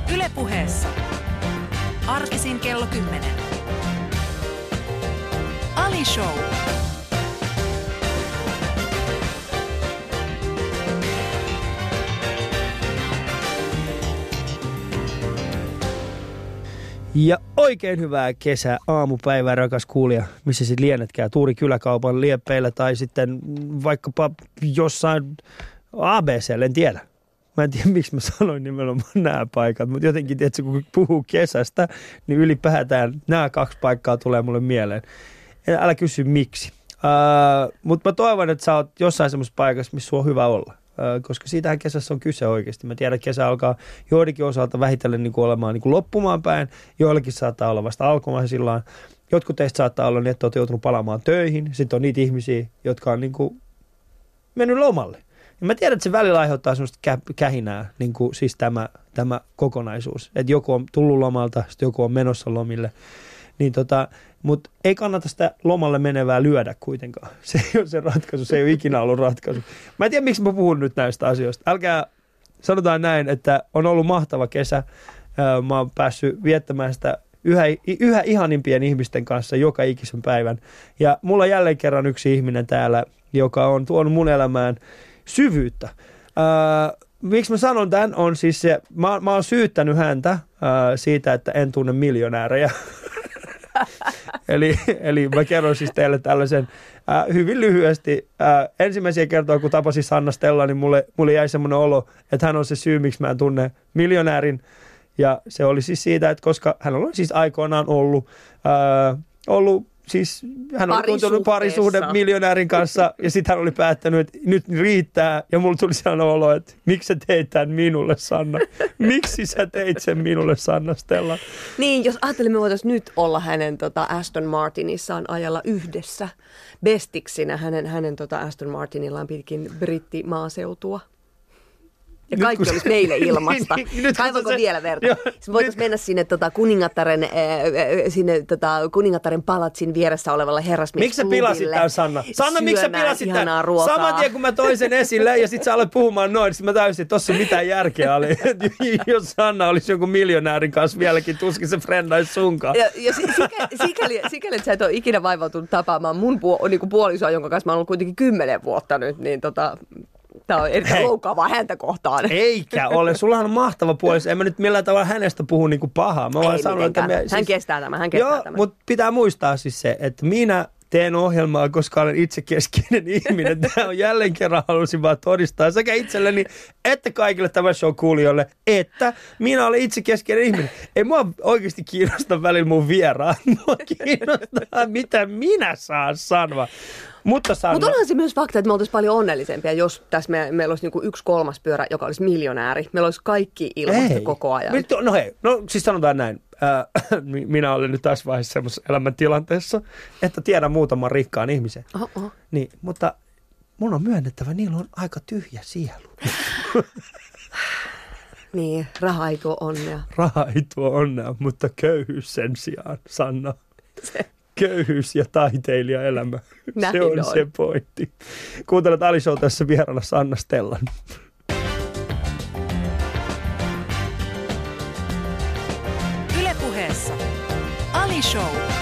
Yle Puheessa. Arkisin kello 10. Ali Show. Ja oikein hyvää aamupäivää, rakas kuulija, missä sit lienetkään, Tuuri kyläkaupan lieppeillä tai sitten vaikkapa jossain ABC:llä, en tiedä. Mä en tiedä, miksi mä sanoin nimenomaan nämä paikat, mutta jotenkin, tietysti, kun puhuu kesästä, niin ylipäätään nämä kaksi paikkaa tulee mulle mieleen. Älä kysy miksi. Mutta mä toivon, että sä oot jossain semmoisessa paikassa, missä sulla on hyvä olla. Koska siitähän kesässä on kyse oikeasti. Mä tiedän, että kesä alkaa joidenkin osalta vähitellen niin kuin olemaan niin kuin loppumaan päin. Joillekin saattaa olla vasta alkumaisillaan. Jotkut teistä saattaa olla niin, että olet joutunut palaamaan töihin. Sitten on niitä ihmisiä, jotka on niin kuin mennyt lomalle. Ja mä tiedän, että se välillä aiheuttaa semmoista kähinää, niin kuin siis tämä kokonaisuus. Että joku on tullut lomalta, sitten joku on menossa lomille. Niin mutta ei kannata sitä lomalle menevää lyödä kuitenkaan. Se ei ole se ratkaisu, se ei ole ikinä ollut ratkaisu. Mä en tiedä, miksi mä puhun nyt näistä asioista. Älkää, sanotaan näin, että on ollut mahtava kesä. Mä oon päässyt viettämään sitä yhä ihanimpien ihmisten kanssa joka ikisen päivän. Ja mulla on jälleen kerran yksi ihminen täällä, joka on tuonut mun elämään syvyyttä. Miksi mä sanon tämän on siis se, mä oon syyttänyt häntä siitä, että en tunne miljonäärejä. Eli mä kerron siis teille tällaisen hyvin lyhyesti. Ensimmäisiä kertoja, kun tapasin Sanna Stella, niin mulle jäi semmoinen olo, että hän on se syy, miksi mä en tunne miljonäärin. Ja se oli siis siitä, että koska hän on siis aikoinaan ollut siis hän oli tuntunut parisuhde miljonäärin kanssa ja sitten hän oli päättänyt, että nyt riittää. Ja mulla tuli sellainen olo, että miksi sä teit tämän minulle, Sanna? Miksi sä teit sen minulle, Sanna Stella? Niin, jos ajattelemme, me voitaisiin nyt olla hänen Aston Martinissaan ajalla yhdessä bestiksinä. Hänen Aston Martinillaan pitkin brittimaaseutua. Ja kaikki olisi meille ilmasta. Kaivanko vielä verta? Voitaisiin mennä sinne kuningattaren palatsin vieressä olevalle herrasmiesklubille. Miksi sä pilasit tämän, Sanna? Sanna, miksi sä pilasit tämän? Saman tien, kun mä toin sen esille ja sit sä aloit puhumaan noin, niin mä täysin, että tossa mitään järkeä oli. Jos Sanna olisi jonkun miljonäärin kanssa vieläkin, tuskin se frendaisi sunkaan. Ja sikäli, että sä et ole ikinä vaivautunut tapaamaan mun puolisoa, jonka kanssa mä oon ollut kuitenkin 10 vuotta nyt, niin tämä on erittäin loukkaavaa häntä kohtaan. Eikä ole. Sullahan on mahtava puoliso. En mä nyt millään tavalla hänestä puhu niinku pahaa. Mä vaan sanon, että hän kestää tämän. Joo, mutta pitää muistaa siis se, että minä teen ohjelmaa, koska olen itsekeskeinen ihminen. Tämä on jälleen kerran halusin vaan todistaa sekä itselleni että kaikille tämän show kuulijoille, että minä olen itsekeskeinen ihminen. Ei mua oikeasti kiinnosta välillä mun vieraat. Mua kiinnostaa, mitä minä saan sanoa. Mutta onhan se myös fakta, että me oltaisiin paljon onnellisempia, jos tässä meillä olisi niinku 1/3 pyörä, joka olisi miljonääri. Meillä olisi kaikki ilmasta koko ajan. Siis sanotaan näin. Minä olen nyt tässä vaiheessa semmoisessa elämäntilanteessa, että tiedän muutaman rikkaan ihmisen. Niin, mutta mun on myönnettävä, niillä on aika tyhjä sielu. Niin, raha ei tuo onnea. Raha ei tuo onnea, mutta köyhyys sen sijaan, Sanna. Köyhyys ja taiteilijaelämä. Se on se pointti. Kuuntelet Ali Show, tässä vieraana Sanna Stellan. Yle Puheessa. Ali Show.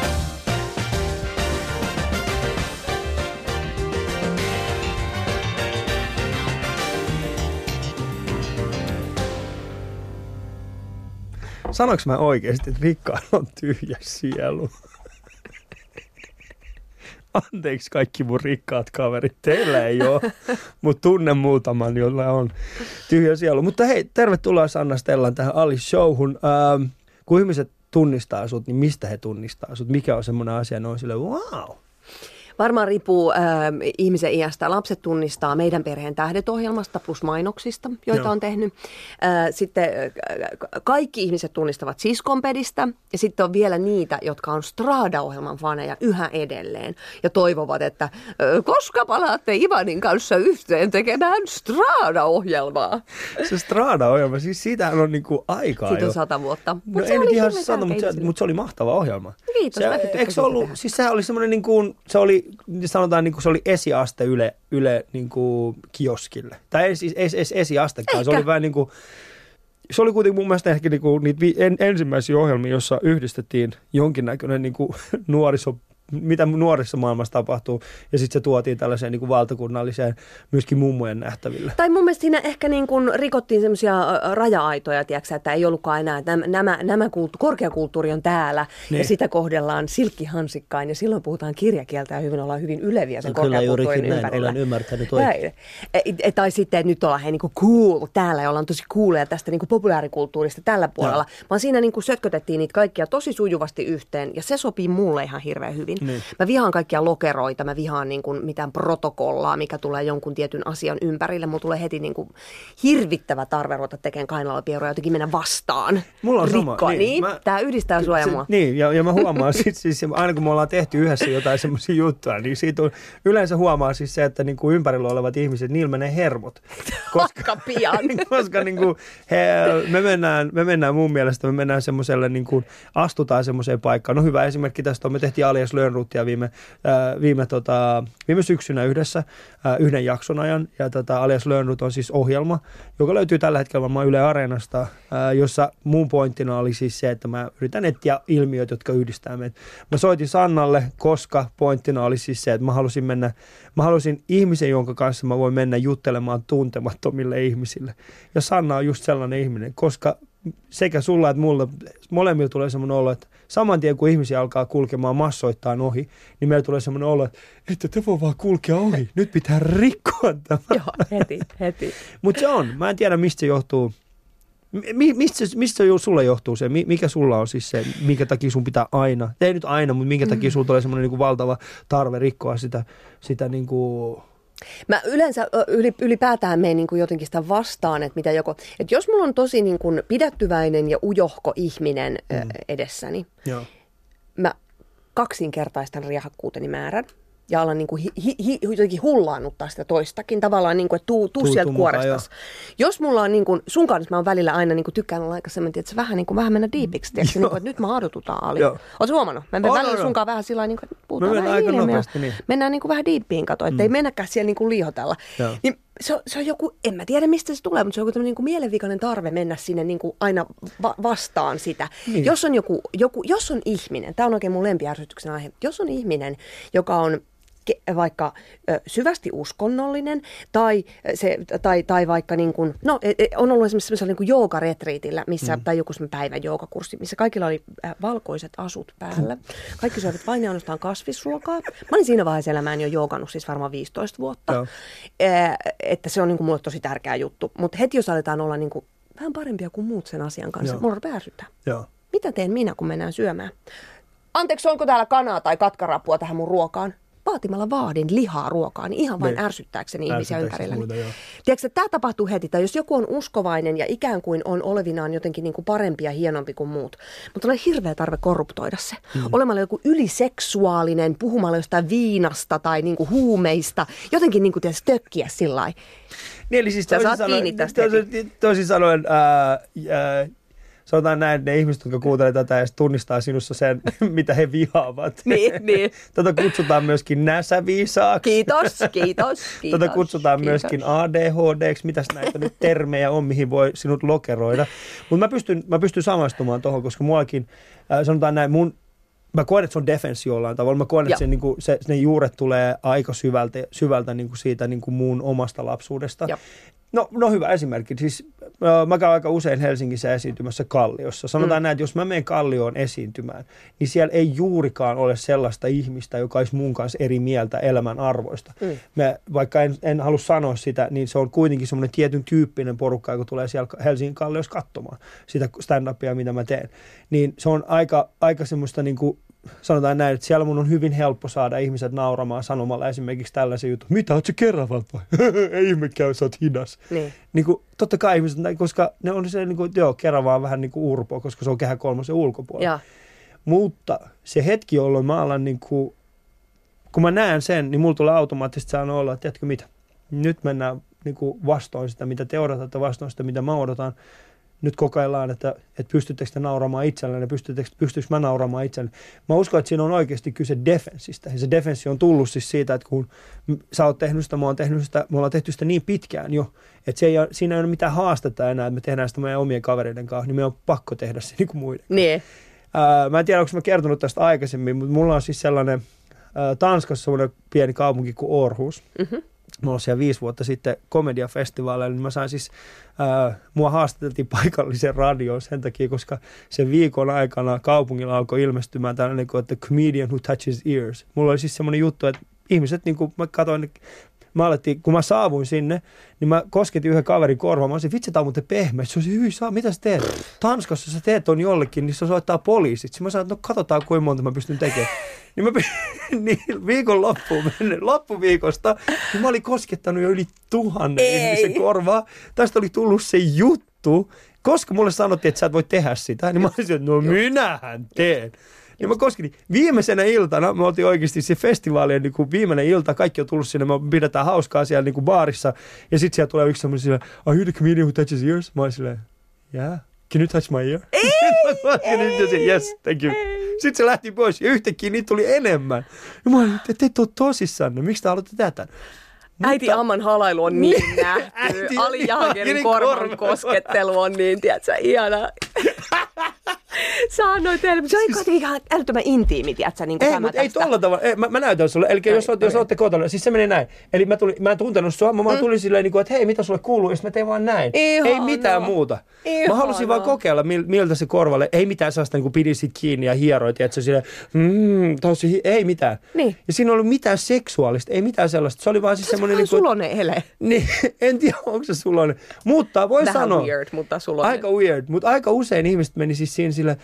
Sanoinko mä oikeasti, että rikkaalla on tyhjä sielu? Anteeksi kaikki mun rikkaat kaverit, teillä ei ole, mutta tunnen muutaman, jolla on tyhjä sielu. Mutta hei, tervetuloa Sanna Stellan tähän Ali Showhun. Kun ihmiset tunnistaa sut, niin mistä he tunnistaa sut? Mikä on semmoinen asia, ne on silleen, wow. Varmaan riippuu ihmisen iästä. Lapset tunnistaa Meidän perheen tähdet-ohjelmasta plus mainoksista, joita on tehnyt. Sitten kaikki ihmiset tunnistavat Siskonpedistä ja sitten on vielä niitä, jotka on Strada-ohjelman faneja yhä edelleen ja toivovat, että koska palaatte Ivanin kanssa yhteen tekemään Strada-ohjelmaa. Se Strada-ohjelma, siis siitähän on niinku aikaa siitä jo. On 100 vuotta. No ei nyt ihan 100, mutta se oli mahtava ohjelma. Kiitos, eikö se ollut, siis sehän oli semmoinen niin kuin, se oli sanotaan niin kuin se oli esiaste Yle niin kuin kioskille. Tai ei siis esiastekaan, se oli vähän niin kuin se oli kuitenkin mun mielestä ehkä niinku niitä ensimmäisiä ohjelmia, jossa yhdistettiin jonkinnäköinen niinku nuoriso, mitä nuorissa maailmassa tapahtuu, ja sitten se tuotiin tällaiseen niin kuin valtakunnalliseen myöskin mummojen nähtäville. Tai mun mielestä siinä ehkä niin kuin rikottiin semmoisia raja-aitoja, tiedätkö, että ei ollutkaan enää, että korkeakulttuuri on täällä, niin. Ja sitä kohdellaan silkkihansikkain, ja silloin puhutaan kirjakieltä ja ollaan hyvin yleviä sen korkeakulttuurin ympärillä. Näin, olen ymmärtänyt oikein. Tai sitten, että nyt ollaan niin kuin cool täällä, ja ollaan tosi coolia tästä niin kuin populaarikulttuurista tällä puolella, vaan siinä niin kuin sötkötettiin niitä kaikkia tosi sujuvasti yhteen, ja se sopii mulle ihan hirveän hyvin. Niin. Mä vihaan kaikkia lokeroita, mä vihaan niin kuin mitään protokollaa, mikä tulee jonkun tietyn asian ympärille. Mulla tulee heti niin kuin hirvittävä tarve ruveta tekemään kainalapieroja, jotenkin mennä vastaan. Mulla on rikkoa. sama. Niin. Tää yhdistää sua ja mua. Niin, ja mä huomaan siis, aina kun me ollaan tehty yhdessä jotain semmoisia juttuja, niin siitä on, yleensä huomaa siis se, että niin kuin ympärillä olevat ihmiset, niillä menee hermot. Koska pian. Koska niin kuin, me mennään mun mielestä, me mennään semmoiselle, niin kuin, astutaan semmoiseen paikkaan. No hyvä esimerkki tästä on, me tehtiin Alias Lönnruutia viime syksynä yhdessä yhden jakson ajan. Ja Alias Lönnruut on siis ohjelma, joka löytyy tällä hetkellä varmaan Yle Areenasta, jossa mun pointtina oli siis se, että mä yritän etsiä ilmiöitä, jotka yhdistää meitä. Mä soitin Sannalle, koska pointtina oli siis se, että mä halusin ihmisen, jonka kanssa mä voin mennä juttelemaan tuntemattomille ihmisille. Ja Sanna on just sellainen ihminen, koska sekä sulla että mulla molemmilla tulee semmoinen olo, että saman tien kun ihmisiä alkaa kulkemaan massoittain ohi, niin meillä tulee semmoinen olo, että te voi vaan kulkea ohi. Nyt pitää rikkoa tämä. Joo, heti. Mutta se on. Mä en tiedä, mistä se johtuu. Mistä sulla johtuu se? Mikä sulla on siis se, minkä takia sun pitää aina, ei nyt aina, mutta minkä takia sulla tulee semmoinen niinku valtava tarve rikkoa sitä niinku... Mä yleensä ylipäätään menen niin kuin jotenkin sitä vastaan, että jos mulla on tosi niin kuin pidättyväinen ja ujohko ihminen edessäni, mä kaksinkertaistan riehakkuuteni määrän ja alan niin kuin jotenkin hullaannuttaa sitä toistakin tavallaan, niin kuin, että tuu sieltä kuorestas. Jos mulla on niin kuin, sun kanssa mä oon välillä aina niin kuin, tykkään olla aika semmoinen, että se vähän mennä diipiksi, niin kuin, että nyt mä adututaan Ali. Ootko huomannut? Mä menen välillä sunkaan vähän sillä tavalla, että puhutaan vähän hiljemmin. Niin. Mennään niin kuin vähän diippiin katoa, että ei mennäkään siellä niin kuin liihotella. Niin se on joku, en mä tiedä mistä se tulee, mutta se on joku tämmöinen niin kuin mielenvikainen tarve mennä sinne niin kuin aina vastaan sitä. Niin. Jos on ihminen, tämä on oikein mun lempiärsytyksen aihe, jos on ihminen, joka on vaikka syvästi uskonnollinen tai vaikka niin kuin, on ollut esimerkiksi sellaisella niin kuin joogaretriitillä, missä, tai joku semmoinen päivän joogakurssi, missä kaikilla oli valkoiset asut päällä. Kaikki syövät vain ja ainoastaan kasvisruokaa. Mä olin siinä vaiheessa elämään jo joogannut siis varmaan 15 vuotta. Että se on niin kuin mulle tosi tärkeä juttu. Mutta heti jos aletaan olla niin kuin vähän parempia kuin muut sen asian kanssa, mulla rupeaa ärsyttää. Mitä teen minä, kun mennään syömään? Anteeksi, onko täällä kanaa tai katkarapua tähän mun ruokaan? Vaatimalla vaadin lihaa ruokaan, niin ihan vain ärsyttääkseni ihmisiä ympärilläni. Tiedätkö, tämä tapahtuu heti, tai jos joku on uskovainen ja ikään kuin on olevinaan jotenkin niin kuin parempi ja hienompi kuin muut, mutta tulee hirveä tarve korruptoida se. Olemalla joku yliseksuaalinen, puhumalla jostain viinasta tai niin kuin huumeista, jotenkin niin kuin tökkiä sillä lailla. Niin, eli siis toisin sanoen sanotaan näin, että ne ihmiset, jotka kuuntelevat tätä ja tunnistaa sinussa sen, mitä he vihaavat. Niin. Tätä kutsutaan myöskin näsäviisaaksi. Kiitos. Tätä kutsutaan myöskin ADHD:ksi. Mitäs näitä nyt termejä on, mihin voi sinut lokeroida. Mutta mä pystyn samastumaan tuohon, koska muakin, sanotaan näin, mä koen, että se on defenssi jollain tavalla. Mä koen, että ne juuret tulee aika syvältä niin kuin siitä niin kuin mun omasta lapsuudesta. No hyvä esimerkki. Siis mä käyn aika usein Helsingissä esiintymässä Kalliossa. Sanotaan näin, että jos mä menen Kallioon esiintymään, niin siellä ei juurikaan ole sellaista ihmistä, joka olisi mun kanssa eri mieltä elämän arvoista. Vaikka en halua sanoa sitä, niin se on kuitenkin semmoinen tietyn tyyppinen porukka, joka tulee siellä Helsingin Kalliossa katsomaan sitä stand-upia, mitä mä teen. Niin se on aika semmoista niin kuin, sanotaan näin, että siellä mun on hyvin helppo saada ihmiset nauramaan sanomalla esimerkiksi tällaisia juttuja. Mitä, oot sä Keravalta vai? Ei ihmekään, sä oot hidas. Niin kuin, totta kai ihmiset, koska ne on se, niin kuin, Kerava on vähän niin kuin urpo, koska se on Kehä kolmosen ulkopuolella. Mutta se hetki, jolloin mä alan, niin kuin, kun mä näen sen, niin mulla tulee automaattisesti saanut olla, että tiedätkö mitä, nyt mennään niin kuin vastoin sitä, mitä te odotatte, vastoin sitä, mitä mä odotan. nyt kokeillaan, että pystyttekö te nauramaan itsellenne ja pystyykö mä nauramaan itselleni. Mä uskon, että siinä on oikeasti kyse defenssistä. Ja se defenssi on tullut siis siitä, että kun sä oot tehnyt sitä, mä oon tehnyt sitä, me ollaan tehty sitä niin pitkään jo, että siinä ei ole mitään haastetta enää, että me tehdään sitä meidän omien kavereiden kanssa, niin me on pakko tehdä se niin kuin muiden. Niin. Mä en tiedä, onko mä kertonut tästä aikaisemmin, mutta mulla on siis sellainen Tanskassa sellainen pieni kaupunki kuin Aarhus. Mm-hmm. Mä olin siellä 5 vuotta sitten komediafestivaaleilla, niin mä sain siis, mua haastateltiin paikalliseen radioon sen takia, koska sen viikon aikana kaupungilla alkoi ilmestymään tällainen kuin, että comedian who touches ears. Mulla oli siis semmoinen juttu, että ihmiset, niin kuin mä katsoin, kun mä saavuin sinne, niin mä kosketin yhden kaverin korvaan. Mä olisin, vitsi, tää on muuten pehmeä. Se olisi, mitä sä teet? Tanskassa sä teet on jollekin, niin se soittaa poliisit. Sitten mä sanoin, että no katsotaan, kuinka monta mä pystyn tekemään. Niin viikon loppuviikosta, niin mä olin koskettanut jo yli 1000 ihmisen korvaa. Tästä oli tullut se juttu, koska mulle sanottiin, että sä et voi tehdä sitä. Niin mä olisin, että no minähän teen. Ja mä kosketin. Viimeisenä iltana, me oltiin oikeasti se festivaalien niin kuin viimeinen ilta, kaikki on tullut sinne, me pidetään hauskaa siellä niin kuin baarissa. Ja sit siellä tulee yksi semmoinen silleen, are you the comedian who touches ears? Mä olin silleen, yeah, can you touch my ear? Ei! Yes, thank you. Sitten se lähti pois ja yhtäkkiä niitä tuli enemmän. Ja mä olin, että te ette ole tosissanne, miksi te haluatte tätä? Äiti Amman halailu on niin nähty. Ali Jaagerin korvan koskettelu on niin, tiedätkö, ihanaa. Sä annoit teille, se oli ihan älyttömän intiimi, tiedätkö, niin kuin tämä tästä. Ei tolla tavalla, mä näytän sulle, eli jos olette kotona, siis se meni näin. Eli mä en tuntenut sua, mä vaan tulin silleen, että hei, mitä sulle kuuluu, ja sitten mä tein vaan näin. Ei mitään muuta. Mä halusin vaan kokeilla, miltä se korvalle, ei mitään sellaista, niin kuin pidin sit kiinni ja hieroit, että se silleen, ei mitään. Niin. Ja siinä ei ollut mitään seksuaalista, ei mitään sellaista, se oli vaan siis semmoinen niin kuin sulonen ele. Niin, en tiedä, onko se sulonen. Mutta voi vähän sanoa. Weird, mutta sulonen. Aika weird, mutta aika usein ihmiset meni siis siinä silleen,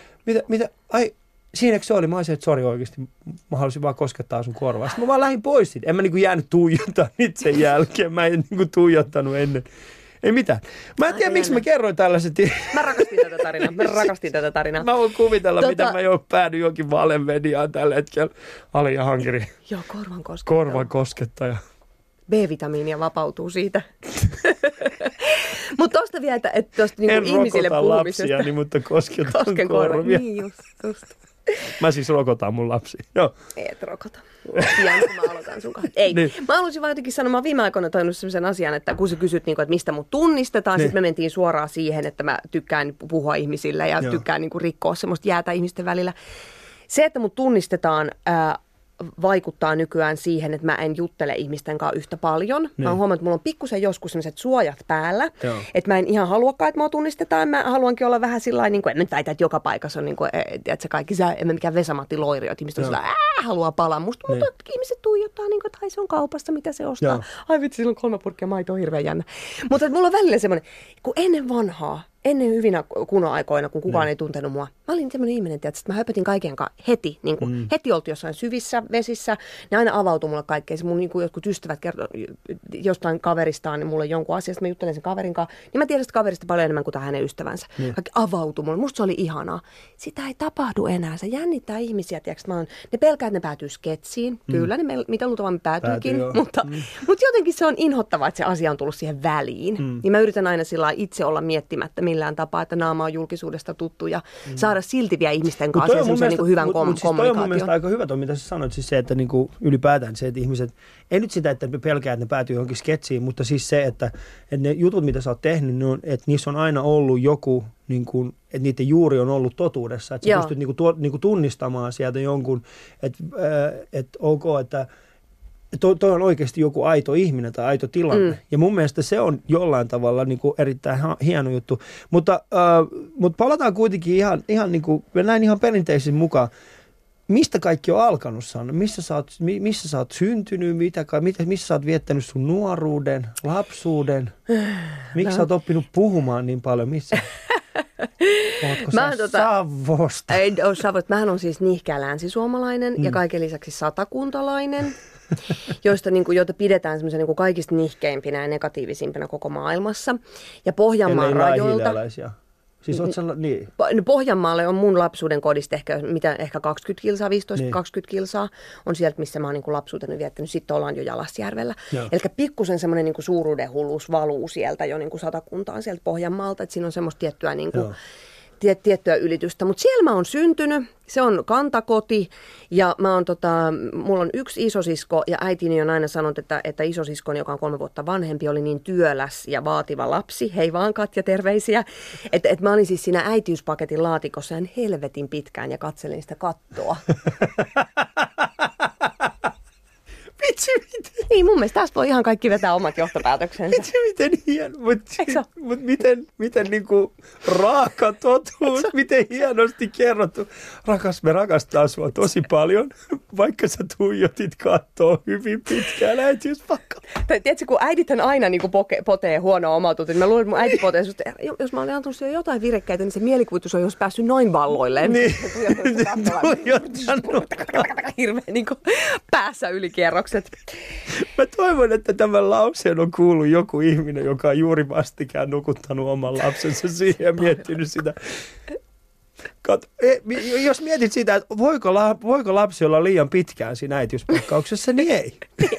siinäkö se oli? Mä olisin, että sori oikeasti, mä halusin vaan koskettaa sun korvaa. Sitten mä vaan lähdin pois siitä. En mä niinku jäänyt tuijottaa niitä sen jälkeen. Mä en niinku tuijottanut ennen. Ei mitään. Mä en tiedä, miksi mä kerroin tällaiset. Mä rakastin tätä tarinaa. Mä voin kuvitella, miten mä jo päädyin jokin valemediaan tällä hetkellä. Ali Jahangiri. Joo, korvan koskettaja. B-vitamiinia vapautuu siitä. Mutta tosta vielä, että tosta niinku ihmisille puhumisesta. En rokota lapsia, mutta kosken korvia. Niin just. Mä siis rokotan mun lapsia. Joo. Et rokota. Pian kun mä aloitan sun kanssa. Ei. Niin. Mä haluaisin vaan jotenkin sanoa, mä oon viime aikoina tajunnut sellaisen asian, että kun sä kysyt, että mistä mut tunnistetaan, niin. Sitten me mentiin suoraan siihen, että mä tykkään puhua ihmisille ja tykkään rikkoa semmoista jäätä ihmisten välillä. Se, että mut tunnistetaan, vaikuttaa nykyään siihen, että mä en juttele ihmisten kanssa yhtä paljon. Mä oon huomannut, että mulla on pikkusen joskus sellaiset suojat päällä, että mä en ihan haluakaan, että mua tunnistetaan. Mä haluankin olla vähän sillä lailla, en nyt väitä, että joka paikassa on, että kaikki, en mä mikään Vesa-Matti Loiri, että ihmiset on sillä haluaa palaa. Musta tuntuu, että ihmiset tuijottaa, että ai se on kaupassa, mitä se ostaa. Ai vitsi, sillä on 3 purkkia maitoa, hirveän jännä. Mutta mulla on välillä semmoinen, kun ennen vanhaa, ennen hyvinä kuno-aikoina, kun kukaan ei tuntenut mua. Mä olin semmoinen ihminen, että mä höpötin kaiken kanssa heti. Heti oltiin jossain syvissä vesissä. Ne aina avautui mulle kaikkeen. Se mun jotkut ystävät kertoo jostain kaveristaan, niin mulle jonkun asiasta. Mä juttelen sen kaverin kanssa. Niin mä tiedän sitä kaverista paljon enemmän kuin hänen ystävänsä. Kaikki avautui mulle. Musta se oli ihanaa. Sitä ei tapahdu enää. Se jännittää ihmisiä. Ne pelkää, että ne päätyy sketsiin. Kyllä, ne mitä luultavasti päätyykin. Mutta jotenkin se on inhottavaa, että se asia on tullut siihen väliin. Niin mä yritän aina sillä itse olla miettimättä millään tapaa, että naama on julkisuudesta tuttu ja saada silti vielä ihmisten kanssa niin hyvän kommunikaation. Toi on mun mielestä aika hyvä, mitä sä sanoit, siis se, että niinku ylipäätään se, että ihmiset, ei nyt sitä, että ne pelkää, että ne päätyy johonkin sketsiin, mutta siis se, että ne jutut, mitä sä oot tehnyt, niin että niissä on aina ollut joku, niin kuin, että niiden juuri on ollut totuudessa, että sä pystyt niinku tunnistamaan sieltä jonkun, että ok, että toi on oikeasti joku aito ihminen tai aito tilanne. Ja mun mielestä se on jollain tavalla niin kuin erittäin hieno juttu. Mutta palataan kuitenkin ihan niin kuin, näin ihan perinteisesti mukaan. Mistä kaikki on alkanut, Sanna? Missä sä oot syntynyt? Missä sä oot viettänyt sun nuoruuden, lapsuuden? Miksi sä oot oppinut puhumaan niin paljon? Missä? Ootko sä Savosta? Ei ole Savosta. Mähän on siis nihkeä länsisuomalainen ja kaiken lisäksi satakuntalainen, joita pidetään semmoisia kaikista nihkeimpinä ja negatiivisimpina koko maailmassa. Ja Pohjanmaan rajoilta. Siis oot niin. Pohjanmaalle on mun lapsuuden kodista ehkä 20 kilsaa, 15-20 kilsaa on sieltä, missä mä oon niin kuin lapsuuteni viettänyt. Sitten ollaan jo Jalasjärvellä. Eli pikkusen semmoinen niin kuin suuruudenhulluus valuu sieltä jo niin kuin Satakuntaan sieltä Pohjanmaalta. Että siinä on semmoista tiettyä niin kuin, tiettyä ylitystä. Mutta siellä mä oon syntynyt, se on kantakoti ja mulla on yksi isosisko ja äitini on aina sanonut, että isosiskoni, joka on 3 vuotta vanhempi, oli niin työläs ja vaativa lapsi. Hei vaan Katja, terveisiä. Että mä olin siis siinä äitiyspaketin laatikossa ihan helvetin pitkään ja katselin sitä kattoa. Vitsi, miten? Niin, mun mielestä tässä voi ihan kaikki vetää omat johtopäätöksensä. Vitsi, miten hieno. Mutta miten niinku raaka totuus, miten hienosti kerrottu. Rakas, me rakastaa sua tosi paljon, vaikka sä tuijotit kattoo hyvin pitkään äitiyspakkaa. Tiedätkö, kun äidithän aina niinku potee huonoa omaltuutta, niin mä luulen, että mun äiti potee, että jos mä olen antanut sille jotain virekkäitä, niin se mielikuvitus on jos päässyt noin valloilleen. Niin, tuijottanut. Hirveän niinku päässä ylikierrokset. Mä toivon, että tämän lauseen on kuullut joku ihminen, joka on juuri vastikään nukuttanut oman lapsensa siihen ja miettinyt sitä. Jos mietit sitä, että voiko lapsi olla liian pitkään siinä äitiyspakkauksessa, niin ei.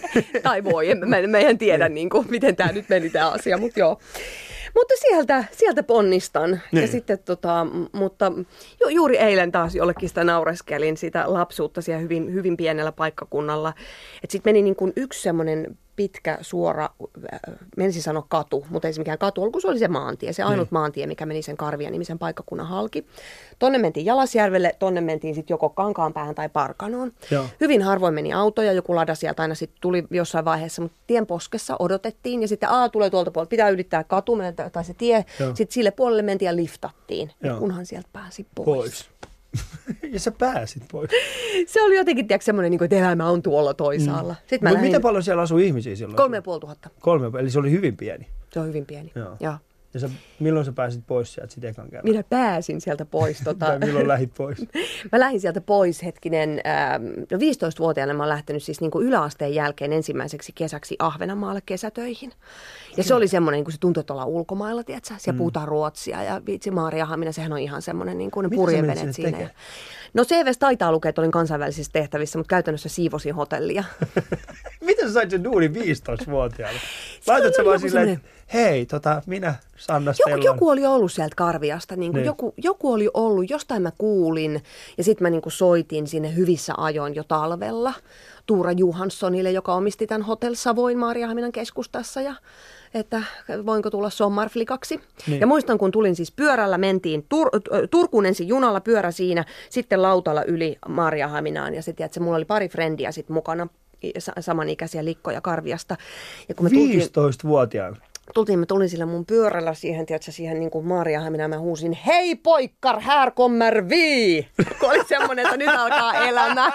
Tai voi, mä en tiedä, niin kuin, miten tämä nyt meni tämä asia, mutta joo. Mutta sieltä ponnistan. Niin. Ja sitten, mutta juuri eilen taas jollekin sitä naureskelin sitä lapsuutta siellä hyvin, hyvin pienellä paikkakunnalla. Että sitten meni niin kuin yksi semmoinen pitkä, suora, menisin sanoa katu, mutta ei se mikään katu ollut, kun se oli se maantie, se ainut maantie, mikä meni sen Karvia-nimisen paikkakunnan halki. Tonne mentiin Jalasjärvelle, tonne mentiin sitten joko Kankaanpäähän tai Parkanoon. Joo. Hyvin harvoin meni autoja, joku lada sieltä aina sitten tuli jossain vaiheessa, mutta tien poskessa odotettiin ja sitten tulee tuolta puolelta, pitää ylittää katu tai se tie, sitten sille puolelle mentiin ja liftattiin, kunhan sieltä pääsi pois. Ja sä pääsit pois. Se oli jotenkin, tiedätkö, semmoinen, että elämä on tuolla toisaalla. Mutta miten paljon siellä asui ihmisiä silloin? 3,500. Eli se oli hyvin pieni. Se on hyvin pieni, joo. Ja milloin sä pääsit pois sieltä sitten ekan kerran? Minä pääsin sieltä pois. Tai milloin lähit pois? Mä lähdin sieltä pois 15-vuotiaana mä oon lähtenyt siis niin kuin yläasteen jälkeen ensimmäiseksi kesäksi Ahvenanmaalle kesätöihin. Ja se oli semmoinen, kun se tuntui, että ollaan ulkomailla, tiedätkö? Siellä puhutaan ruotsia ja vitsi Maarianhamina, sehän on ihan semmoinen niin kuin ne purjevenet siinä. Ja... No CV:ssä taitaa lukea, että olin kansainvälisissä tehtävissä, mutta käytännössä siivosin hotellia. Miten sä sait sen duunin 15-vuotiaana? Laitat sä vaan silleen, hei, minä Sanna Stellan. Joku oli ollut sieltä Karviasta, niin kuin joku oli ollut, jostain mä kuulin ja sitten mä niin kuin soitin sinne hyvissä ajoin jo talvella Tuura Johanssonille, joka omisti tämän Hotel Savoin Maarianhaminan keskustassa ja että voinko tulla sommarflikaksi. Niin. Ja muistan, kun tulin siis pyörällä, mentiin Turkuun ensin junalla, pyörä siinä, sitten lautalla yli Maarianhaminaan ja sitten, että mulla oli pari frendiä sitten mukana, samanikäisiä likkoja Karviasta. Ja kun me 15-vuotiaana? Mä tulin sillä mun pyörällä siihen, tiedätkö, siihen niin kuin Maarianhaminaan, mä huusin, hei poikkar, här kommer vi! Kun oli semmoinen, että nyt alkaa elämä.